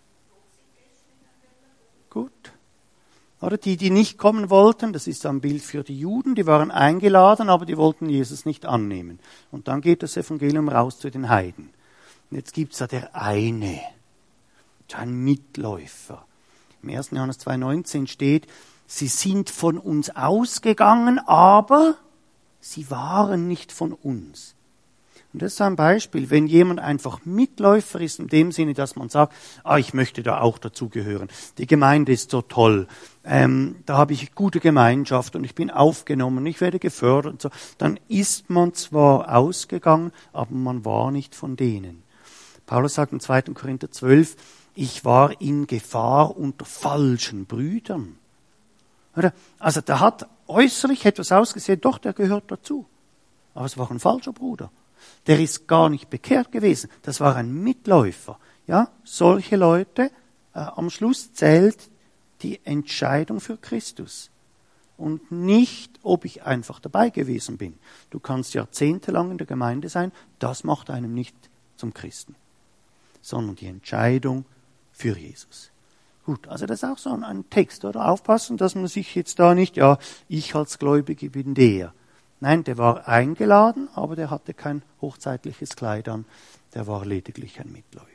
Gut. Oder die, die nicht kommen wollten, das ist ein Bild für die Juden, die waren eingeladen, aber die wollten Jesus nicht annehmen. Und dann geht das Evangelium raus zu den Heiden. Und jetzt gibt's da der eine, ein Mitläufer. Im ersten Johannes zwei neunzehn steht, sie sind von uns ausgegangen, aber sie waren nicht von uns. Und das ist ein Beispiel, wenn jemand einfach Mitläufer ist, in dem Sinne, dass man sagt, ah, ich möchte da auch dazugehören. Die Gemeinde ist so toll, ähm, da habe ich gute Gemeinschaft und ich bin aufgenommen, ich werde gefördert und so. Dann ist man zwar ausgegangen, aber man war nicht von denen. Paulus sagt im zweiten Korinther zwölf, ich war in Gefahr unter falschen Brüdern. Oder? Also da hat äußerlich etwas ausgesehen, doch, der gehört dazu. Aber es war ein falscher Bruder. Der ist gar nicht bekehrt gewesen. Das war ein Mitläufer. Ja, solche Leute, äh, am Schluss zählt die Entscheidung für Christus. Und nicht, ob ich einfach dabei gewesen bin. Du kannst jahrzehntelang in der Gemeinde sein, das macht einem nicht zum Christen. Sondern die Entscheidung für Jesus. Gut, also das ist auch so ein, ein Text, oder? Aufpassen, dass man sich jetzt da nicht, ja, ich als Gläubige bin der. Nein, der war eingeladen, aber der hatte kein hochzeitliches Kleid an. Der war lediglich ein Mitläufer.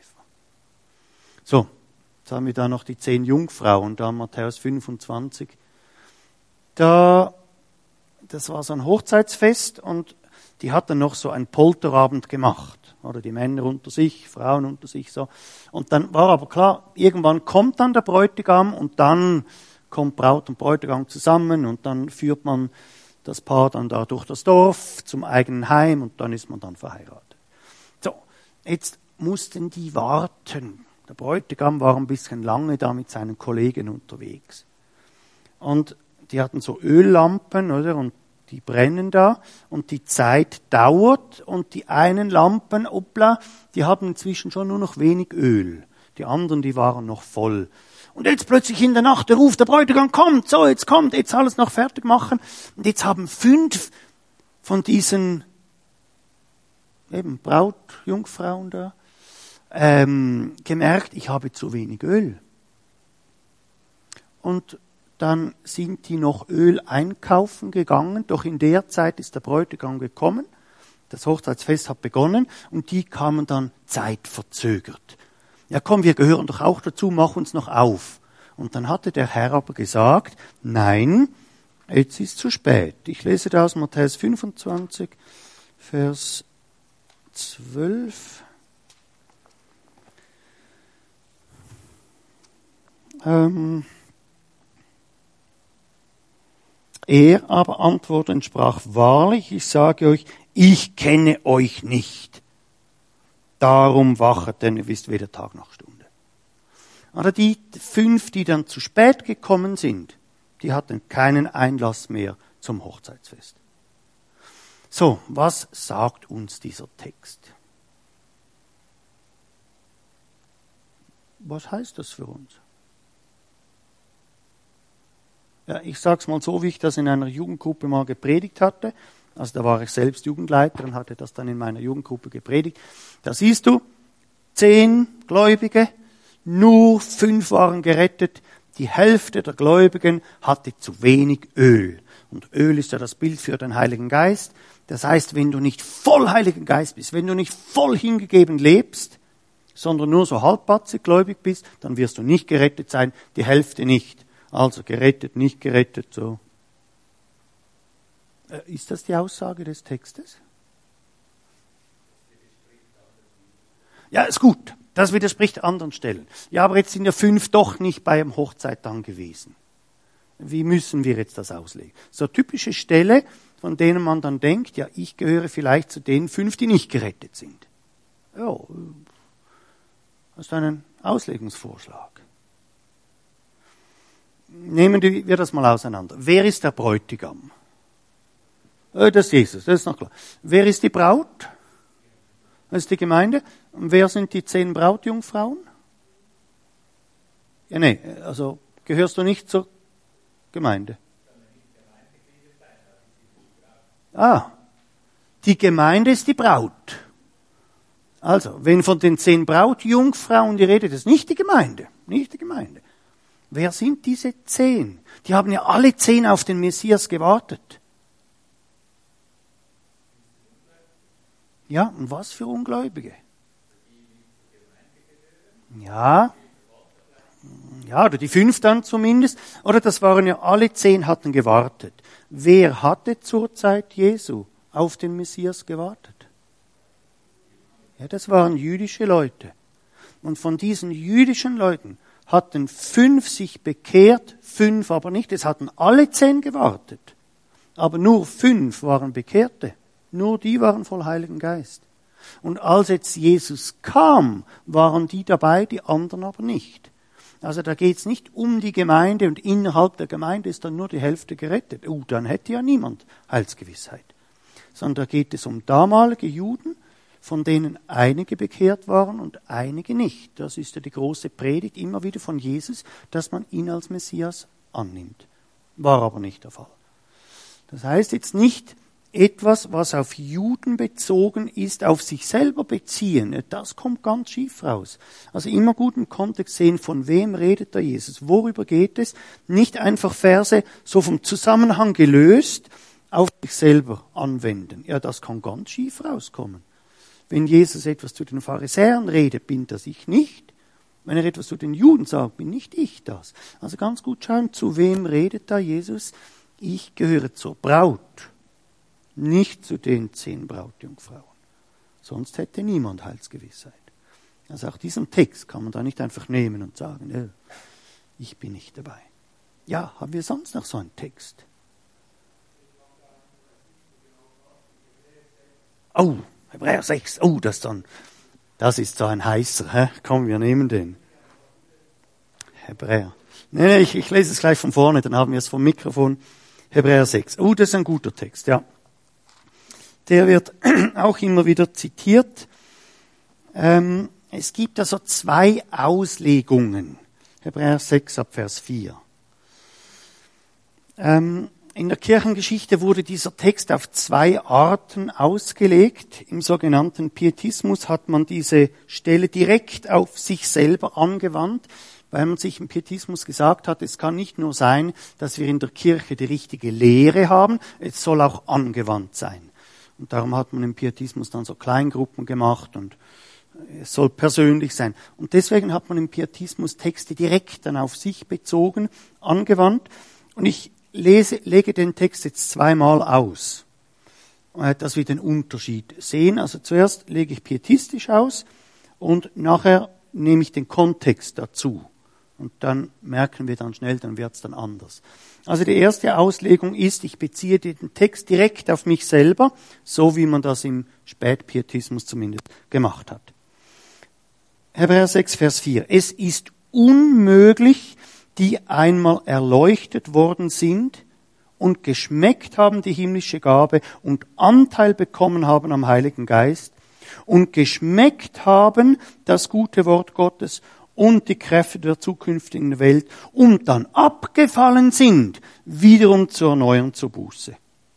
So, jetzt haben wir da noch die zehn Jungfrauen, da Matthäus fünfundzwanzig. Da, das war so ein Hochzeitsfest und die hatten noch so einen Polterabend gemacht. Oder die Männer unter sich, Frauen unter sich so. Und dann war aber klar, irgendwann kommt dann der Bräutigam und dann kommt Braut und Bräutigam zusammen und dann führt man das Paar dann da durch das Dorf zum eigenen Heim und dann ist man dann verheiratet. So, jetzt mussten die warten. Der Bräutigam war ein bisschen lange da mit seinen Kollegen unterwegs. Und die hatten so Öllampen, oder? Und die brennen da und die Zeit dauert und die einen Lampen, hoppla, die haben inzwischen schon nur noch wenig Öl. Die anderen, die waren noch voll. Und jetzt plötzlich in der Nacht, der Ruf, der Bräutigam kommt, so, jetzt kommt, jetzt alles noch fertig machen. Und jetzt haben fünf von diesen eben Brautjungfrauen da ähm, gemerkt, ich habe zu wenig Öl. Und dann sind die noch Öl einkaufen gegangen, doch in der Zeit ist der Bräutigam gekommen, das Hochzeitsfest hat begonnen und die kamen dann zeitverzögert. Ja komm, wir gehören doch auch dazu, mach uns noch auf. Und dann hatte der Herr aber gesagt, nein, jetzt ist zu spät. Ich lese da aus Matthäus fünfundzwanzig, Vers zwölf. Ähm, er aber antwortete und sprach, wahrlich, ich sage euch, ich kenne euch nicht. Darum wachet, denn ihr wisst weder Tag noch Stunde. Aber die fünf, die dann zu spät gekommen sind, die hatten keinen Einlass mehr zum Hochzeitsfest. So, was sagt uns dieser Text? Was heißt das für uns? Ja, ich sag's mal so, wie ich das in einer Jugendgruppe mal gepredigt hatte. Also da war ich selbst Jugendleiter und hatte das dann in meiner Jugendgruppe gepredigt. Da siehst du, zehn Gläubige, nur fünf waren gerettet. Die Hälfte der Gläubigen hatte zu wenig Öl. Und Öl ist ja das Bild für den Heiligen Geist. Das heißt, wenn du nicht voll Heiligen Geist bist, wenn du nicht voll hingegeben lebst, sondern nur so halbpatzig gläubig bist, dann wirst du nicht gerettet sein, die Hälfte nicht. Also gerettet, nicht gerettet, so. Ist das die Aussage des Textes? Ja, ist gut. Das widerspricht anderen Stellen. Ja, aber jetzt sind ja fünf doch nicht beim Hochzeit dann gewesen. Wie müssen wir jetzt das auslegen? So typische Stelle, von denen man dann denkt, ja, ich gehöre vielleicht zu den fünf, die nicht gerettet sind. Ja, hast du einen Auslegungsvorschlag? Nehmen wir das mal auseinander. Wer ist der Bräutigam? Das ist Jesus, das ist noch klar. Wer ist die Braut? Das ist die Gemeinde. Und wer sind die zehn Brautjungfrauen? Ja, nee, also gehörst du nicht zur Gemeinde? Ah, die Gemeinde ist die Braut. Also, wenn von den zehn Brautjungfrauen die Rede ist, ist nicht die Gemeinde, nicht die Gemeinde. Wer sind diese zehn? Die haben ja alle zehn auf den Messias gewartet. Ja, und was für Ungläubige? Ja, ja, oder die fünf dann zumindest. Oder das waren ja alle zehn, hatten gewartet. Wer hatte zur Zeit Jesu auf den Messias gewartet? Ja, das waren jüdische Leute. Und von diesen jüdischen Leuten hatten fünf sich bekehrt, fünf aber nicht. Es hatten alle zehn gewartet. Aber nur fünf waren Bekehrte. Nur die waren voll Heiligen Geist. Und als jetzt Jesus kam, waren die dabei, die anderen aber nicht. Also da geht es nicht um die Gemeinde und innerhalb der Gemeinde ist dann nur die Hälfte gerettet. Uh, dann hätte ja niemand Heilsgewissheit. Sondern da geht es um damalige Juden, von denen einige bekehrt waren und einige nicht. Das ist ja die große Predigt immer wieder von Jesus, dass man ihn als Messias annimmt. War aber nicht der Fall. Das heißt jetzt nicht etwas, was auf Juden bezogen ist, auf sich selber beziehen. Das kommt ganz schief raus. Also immer gut im Kontext sehen, von wem redet da Jesus, worüber geht es. Nicht einfach Verse so vom Zusammenhang gelöst auf sich selber anwenden. Ja, das kann ganz schief rauskommen. Wenn Jesus etwas zu den Pharisäern redet, bin das ich nicht. Wenn er etwas zu den Juden sagt, bin nicht ich das. Also ganz gut schauen, zu wem redet da Jesus? Ich gehöre zur Braut, nicht zu den zehn Brautjungfrauen. Sonst hätte niemand Heilsgewissheit. Also auch diesen Text kann man da nicht einfach nehmen und sagen, äh, ich bin nicht dabei. Ja, haben wir sonst noch so einen Text? Oh, Hebräer sechs, oh, das dann, das ist so ein heißer, hä? Komm, wir nehmen den. Hebräer. Nee, nee, ich, ich lese es gleich von vorne, dann haben wir es vom Mikrofon. Hebräer sechs. Oh, das ist ein guter Text, ja. Der wird auch immer wieder zitiert. Ähm, es gibt also zwei Auslegungen. Hebräer sechs ab Vers vier. Ähm, in der Kirchengeschichte wurde dieser Text auf zwei Arten ausgelegt. Im sogenannten Pietismus hat man diese Stelle direkt auf sich selber angewandt, weil man sich im Pietismus gesagt hat, es kann nicht nur sein, dass wir in der Kirche die richtige Lehre haben, es soll auch angewandt sein. Und darum hat man im Pietismus dann so Kleingruppen gemacht und es soll persönlich sein. Und deswegen hat man im Pietismus Texte direkt dann auf sich bezogen, angewandt. Und ich lese, lege den Text jetzt zweimal aus, dass wir den Unterschied sehen. Also zuerst lege ich pietistisch aus und nachher nehme ich den Kontext dazu. Und dann merken wir dann schnell, dann wird es dann anders. Also die erste Auslegung ist, ich beziehe den Text direkt auf mich selber, so wie man das im Spätpietismus zumindest gemacht hat. Hebräer sechs, Vers vier. Es ist unmöglich, die einmal erleuchtet worden sind und geschmeckt haben die himmlische Gabe und Anteil bekommen haben am Heiligen Geist und geschmeckt haben das gute Wort Gottes und die Kräfte der zukünftigen Welt und dann abgefallen sind, wiederum zu erneuern zur Buße.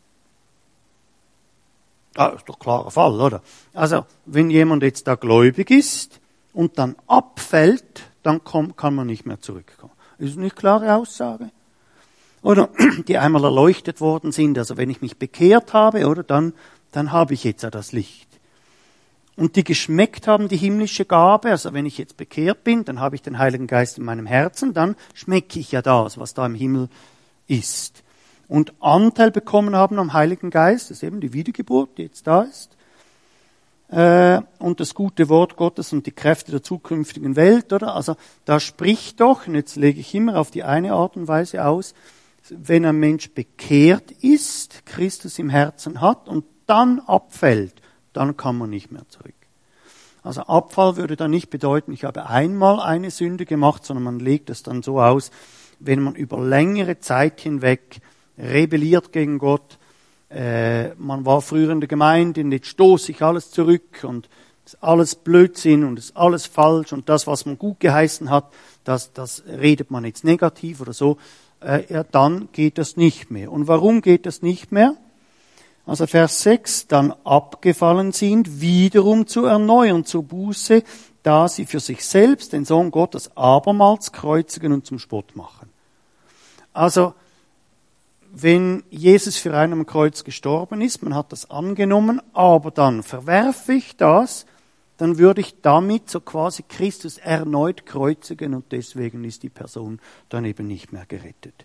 Das ist doch ein klarer Fall, oder? Also, wenn jemand jetzt da gläubig ist und dann abfällt, dann kann man nicht mehr zurückkommen. Ist eine klare Aussage? Oder die einmal erleuchtet worden sind, also wenn ich mich bekehrt habe, oder dann, dann habe ich jetzt ja das Licht. Und die geschmeckt haben die himmlische Gabe, also wenn ich jetzt bekehrt bin, dann habe ich den Heiligen Geist in meinem Herzen, dann schmecke ich ja das, was da im Himmel ist. Und Anteil bekommen haben am Heiligen Geist, das ist eben die Wiedergeburt, die jetzt da ist, äh, und das gute Wort Gottes und die Kräfte der zukünftigen Welt, oder? Also da spricht doch, und jetzt lege ich immer auf die eine Art und Weise aus, wenn ein Mensch bekehrt ist, Christus im Herzen hat und dann abfällt, dann kann man nicht mehr zurück. Also Abfall würde dann nicht bedeuten, ich habe einmal eine Sünde gemacht, sondern man legt es dann so aus, wenn man über längere Zeit hinweg rebelliert gegen Gott, äh, man war früher in der Gemeinde und jetzt stoße ich alles zurück und es ist alles Blödsinn und es ist alles falsch und das, was man gut geheißen hat, das, das redet man jetzt negativ oder so, äh, ja, dann geht das nicht mehr. Und warum geht das nicht mehr? Also Vers sechs, dann abgefallen sind, wiederum zu erneuern zur Buße, da sie für sich selbst den Sohn Gottes abermals kreuzigen und zum Spott machen. Also, wenn Jesus für einen am Kreuz gestorben ist, man hat das angenommen, aber dann verwerfe ich das, dann würde ich damit so quasi Christus erneut kreuzigen und deswegen ist die Person dann eben nicht mehr gerettet.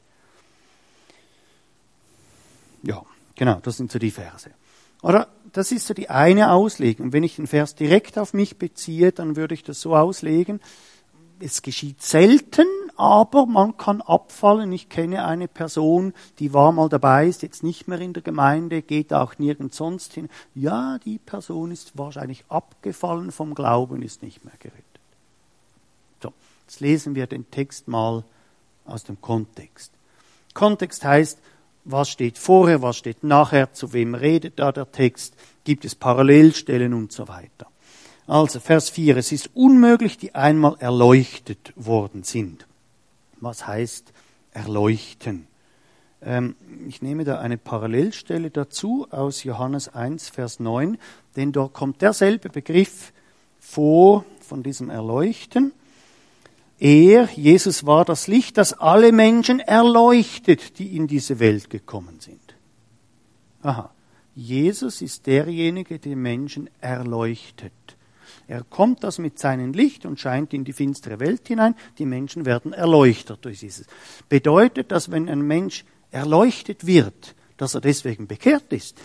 Ja, genau, das sind so die Verse. Oder das ist so die eine Auslegung. Wenn ich den Vers direkt auf mich beziehe, dann würde ich das so auslegen, es geschieht selten, aber man kann abfallen. Ich kenne eine Person, die war mal dabei, ist jetzt nicht mehr in der Gemeinde, geht auch nirgends sonst hin. Ja, die Person ist wahrscheinlich abgefallen vom Glauben, ist nicht mehr gerettet. So, jetzt lesen wir den Text mal aus dem Kontext. Kontext heißt, was steht vorher, was steht nachher, zu wem redet da der Text, gibt es Parallelstellen und so weiter. Also Vers vier, es ist unmöglich, die einmal erleuchtet worden sind. Was heißt erleuchten? Ähm, ich nehme da eine Parallelstelle dazu aus Johannes eins, Vers neun, denn dort kommt derselbe Begriff vor von diesem Erleuchten. Er, Jesus, war das Licht, das alle Menschen erleuchtet, die in diese Welt gekommen sind. Aha, Jesus ist derjenige, der Menschen erleuchtet. Er kommt das mit seinem Licht und scheint in die finstere Welt hinein. Die Menschen werden erleuchtet durch dieses. Bedeutet das, wenn ein Mensch erleuchtet wird, dass er deswegen bekehrt ist?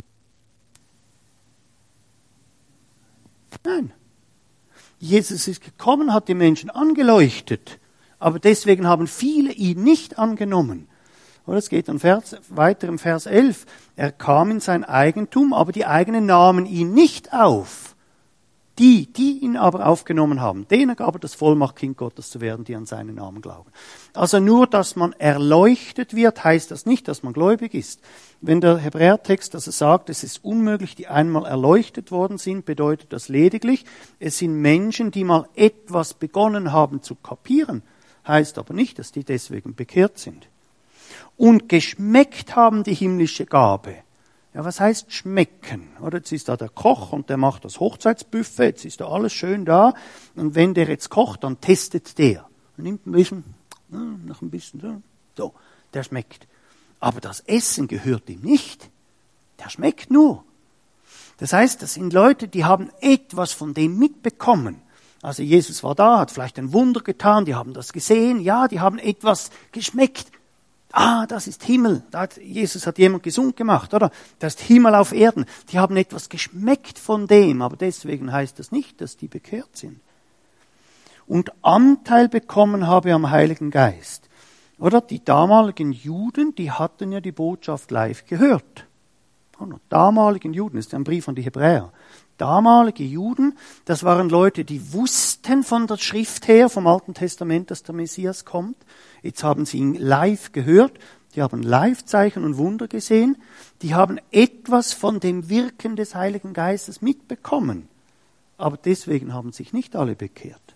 Nein. Jesus ist gekommen, hat die Menschen angeleuchtet, aber deswegen haben viele ihn nicht angenommen. Oder es geht dann Vers, weiter im Vers elf. Er kam in sein Eigentum, aber die eigenen nahmen ihn nicht auf. Die, die ihn aber aufgenommen haben, denen gab er das Vollmacht, Kind Gottes zu werden, die an seinen Namen glauben. Also nur, dass man erleuchtet wird, heißt das nicht, dass man gläubig ist. Wenn der Hebräertext also sagt, es ist unmöglich, die einmal erleuchtet worden sind, bedeutet das lediglich, es sind Menschen, die mal etwas begonnen haben zu kapieren, heißt aber nicht, dass die deswegen bekehrt sind. Und geschmeckt haben die himmlische Gabe. Ja, was heißt schmecken? Oder jetzt ist da der Koch und der macht das Hochzeitsbuffet, jetzt ist da alles schön da. Und wenn der jetzt kocht, dann testet der. Er nimmt ein bisschen, noch ein bisschen, so, der schmeckt. Aber das Essen gehört ihm nicht. Der schmeckt nur. Das heißt, das sind Leute, die haben etwas von dem mitbekommen. Also Jesus war da, hat vielleicht ein Wunder getan, die haben das gesehen, ja, die haben etwas geschmeckt. Ah, das ist Himmel. Da hat, Jesus hat jemand gesund gemacht, oder? Das ist Himmel auf Erden. Die haben etwas geschmeckt von dem, aber deswegen heißt das nicht, dass die bekehrt sind. Und Anteil bekommen habe am Heiligen Geist. Oder? Die damaligen Juden, die hatten ja die Botschaft live gehört. Oder? Damaligen Juden, das ist ein Brief an die Hebräer. Damalige Juden, das waren Leute, die wussten von der Schrift her, vom Alten Testament, dass der Messias kommt. Jetzt haben sie ihn live gehört, die haben Live-Zeichen und Wunder gesehen, die haben etwas von dem Wirken des Heiligen Geistes mitbekommen. Aber deswegen haben sich nicht alle bekehrt.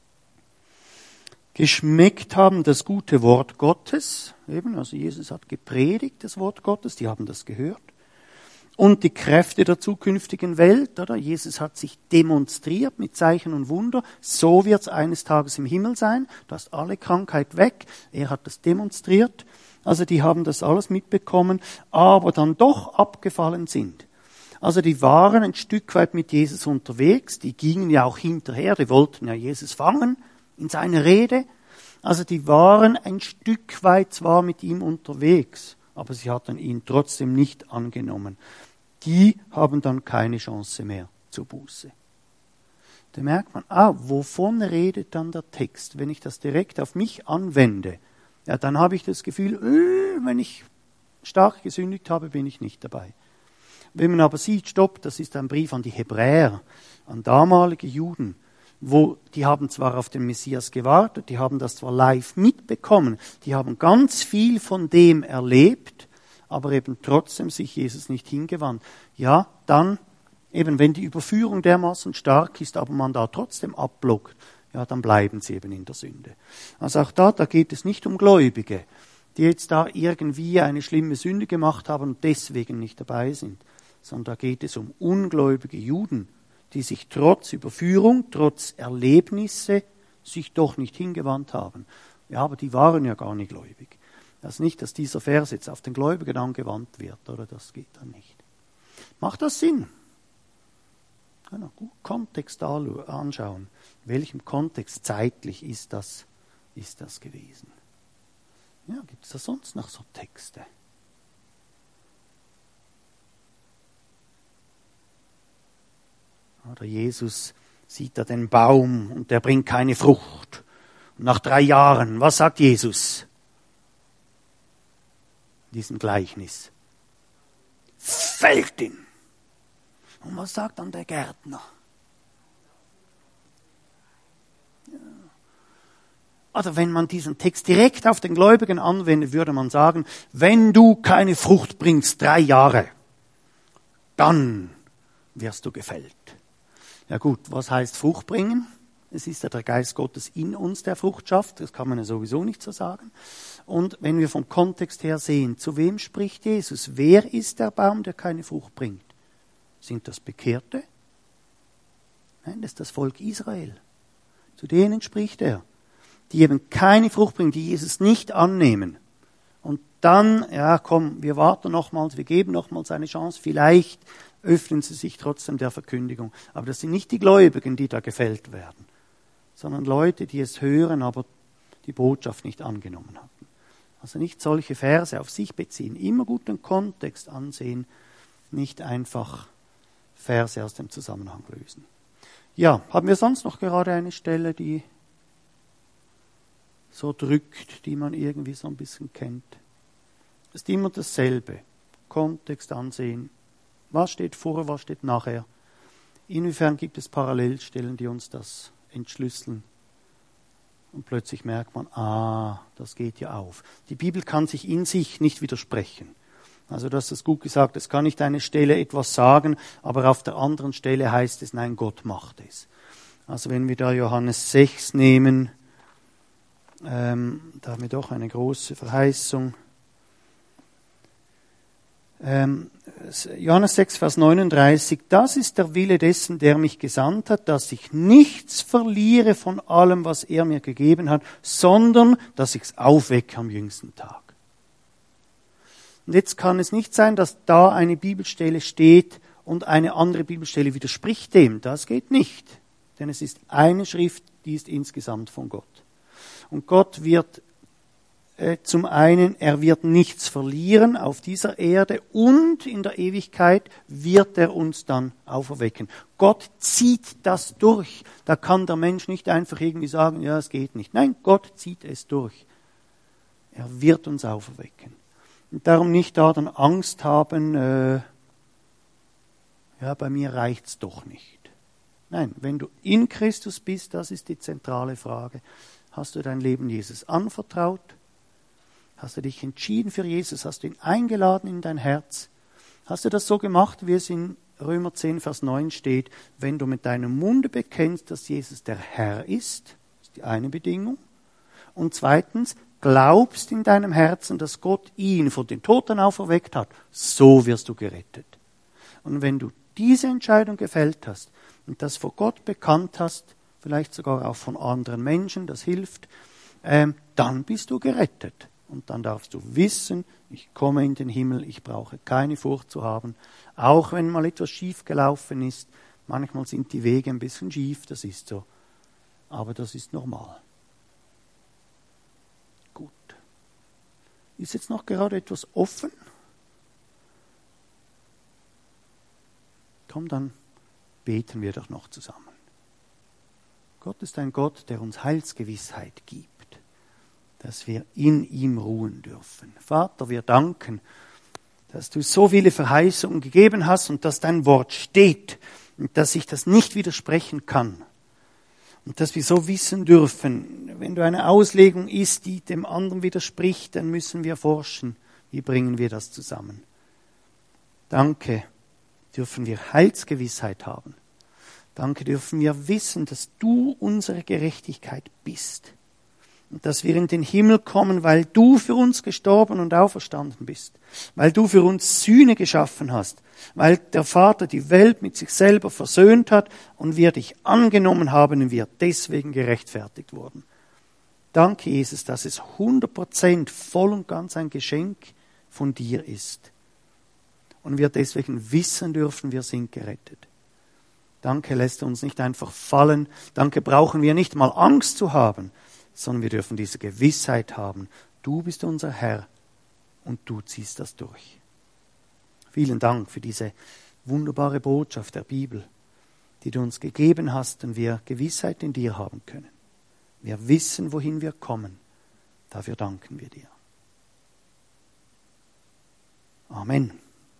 Geschmeckt haben das gute Wort Gottes, eben, also Jesus hat gepredigt, das Wort Gottes, die haben das gehört. Und die Kräfte der zukünftigen Welt, oder? Jesus hat sich demonstriert mit Zeichen und Wunder. So wird es eines Tages im Himmel sein. Da ist alle Krankheit weg. Er hat das demonstriert. Also die haben das alles mitbekommen, aber dann doch abgefallen sind. Also die waren ein Stück weit mit Jesus unterwegs. Die gingen ja auch hinterher. Die wollten ja Jesus fangen in seiner Rede. Also die waren ein Stück weit zwar mit ihm unterwegs, aber sie hatten ihn trotzdem nicht angenommen. Die haben dann keine Chance mehr zur Buße. Da merkt man, ah, wovon redet dann der Text? Wenn ich das direkt auf mich anwende, ja, dann habe ich das Gefühl, äh, wenn ich stark gesündigt habe, bin ich nicht dabei. Wenn man aber sieht, stopp, das ist ein Brief an die Hebräer, an damalige Juden, wo die haben zwar auf den Messias gewartet, die haben das zwar live mitbekommen, die haben ganz viel von dem erlebt, aber eben trotzdem sich Jesus nicht hingewandt. Ja, dann, eben wenn die Überführung dermaßen stark ist, aber man da trotzdem abblockt, ja, dann bleiben sie eben in der Sünde. Also auch da, da geht es nicht um Gläubige, die jetzt da irgendwie eine schlimme Sünde gemacht haben und deswegen nicht dabei sind, sondern da geht es um ungläubige Juden, die sich trotz Überführung, trotz Erlebnisse sich doch nicht hingewandt haben. Ja, aber die waren ja gar nicht gläubig. Also nicht, dass dieser Vers jetzt auf den Gläubigen angewandt wird, oder das geht dann nicht. Macht das Sinn? Genau, gut Kontext anschauen. In welchem Kontext zeitlich ist das, ist das gewesen? Ja, gibt es da sonst noch so Texte? Oder Jesus sieht da den Baum und der bringt keine Frucht. Und nach drei Jahren, was sagt Jesus? In diesem Gleichnis. Fällt ihn. Und was sagt dann der Gärtner? Ja. Also wenn man diesen Text direkt auf den Gläubigen anwendet, würde man sagen, wenn du keine Frucht bringst, drei Jahre, dann wirst du gefällt. Ja gut, was heißt Frucht bringen? Es ist ja der Geist Gottes in uns, der Frucht schafft. Das kann man ja sowieso nicht so sagen. Und wenn wir vom Kontext her sehen, zu wem spricht Jesus? Wer ist der Baum, der keine Frucht bringt? Sind das Bekehrte? Nein, das ist das Volk Israel. Zu denen spricht er, die eben keine Frucht bringen, die Jesus nicht annehmen. Und dann, ja komm, wir warten nochmals, wir geben nochmals eine Chance, vielleicht öffnen sie sich trotzdem der Verkündigung. Aber das sind nicht die Gläubigen, die da gefällt werden, sondern Leute, die es hören, aber die Botschaft nicht angenommen hatten. Also nicht solche Verse auf sich beziehen, immer gut den Kontext ansehen, nicht einfach Verse aus dem Zusammenhang lösen. Ja, haben wir sonst noch gerade eine Stelle, die so drückt, die man irgendwie so ein bisschen kennt? Es ist immer dasselbe. Kontext ansehen. Was steht vorher, was steht nachher? Inwiefern gibt es Parallelstellen, die uns das entschlüsseln? Und plötzlich merkt man, ah, das geht ja auf. Die Bibel kann sich in sich nicht widersprechen. Also du hast es gut gesagt, es kann nicht eine Stelle etwas sagen, aber auf der anderen Stelle heißt es, nein, Gott macht es. Also wenn wir da Johannes sechs nehmen, ähm, da haben wir doch eine große Verheißung. Ähm, Johannes sechs, Vers neununddreißig, das ist der Wille dessen, der mich gesandt hat, dass ich nichts verliere von allem, was er mir gegeben hat, sondern dass ich es aufwecke am jüngsten Tag. Und jetzt kann es nicht sein, dass da eine Bibelstelle steht und eine andere Bibelstelle widerspricht dem. Das geht nicht. Denn es ist eine Schrift, die ist insgesamt von Gott. Und Gott wird äh, zum einen, er wird nichts verlieren auf dieser Erde und in der Ewigkeit wird er uns dann auferwecken. Gott zieht das durch. Da kann der Mensch nicht einfach irgendwie sagen, ja, es geht nicht. Nein, Gott zieht es durch. Er wird uns auferwecken. Und darum nicht da dann Angst haben, äh, ja, bei mir reicht's doch nicht. Nein, wenn du in Christus bist, das ist die zentrale Frage. Hast du dein Leben Jesus anvertraut? Hast du dich entschieden für Jesus? Hast du ihn eingeladen in dein Herz? Hast du das so gemacht, wie es in Römer zehn, Vers neun steht? Wenn du mit deinem Munde bekennst, dass Jesus der Herr ist, ist die eine Bedingung. Und zweitens, glaubst in deinem Herzen, dass Gott ihn von den Toten auferweckt hat, so wirst du gerettet. Und wenn du diese Entscheidung gefällt hast und das vor Gott bekannt hast, vielleicht sogar auch von anderen Menschen, das hilft, ähm, dann bist du gerettet. Und dann darfst du wissen, ich komme in den Himmel, ich brauche keine Furcht zu haben, auch wenn mal etwas schief gelaufen ist. Manchmal sind die Wege ein bisschen schief, das ist so. Aber das ist normal. Gut. Ist jetzt noch gerade etwas offen? Komm, dann beten wir doch noch zusammen. Gott ist ein Gott, der uns Heilsgewissheit gibt, dass wir in ihm ruhen dürfen. Vater, wir danken dass du so viele Verheißungen gegeben hast und dass dein Wort steht und dass ich das nicht widersprechen kann. Und dass wir so wissen dürfen, wenn du eine Auslegung ist, die dem anderen widerspricht, dann müssen wir forschen, wie bringen wir das zusammen. Danke, dürfen wir Heilsgewissheit haben. Danke, dürfen wir wissen, dass du unsere Gerechtigkeit bist. Und dass wir in den Himmel kommen, weil du für uns gestorben und auferstanden bist. Weil du für uns Sühne geschaffen hast. Weil der Vater die Welt mit sich selber versöhnt hat und wir dich angenommen haben und wir deswegen gerechtfertigt wurden. Danke, Jesus, dass es hundert Prozent voll und ganz ein Geschenk von dir ist. Und wir deswegen wissen dürfen, wir sind gerettet. Danke, lässt uns nicht einfach fallen. Danke, brauchen wir nicht mal Angst zu haben, sondern wir dürfen diese Gewissheit haben. Du bist unser Herr und du ziehst das durch. Vielen Dank für diese wunderbare Botschaft der Bibel, die du uns gegeben hast und wir Gewissheit in dir haben können. Wir wissen, wohin wir kommen. Dafür danken wir dir. Amen.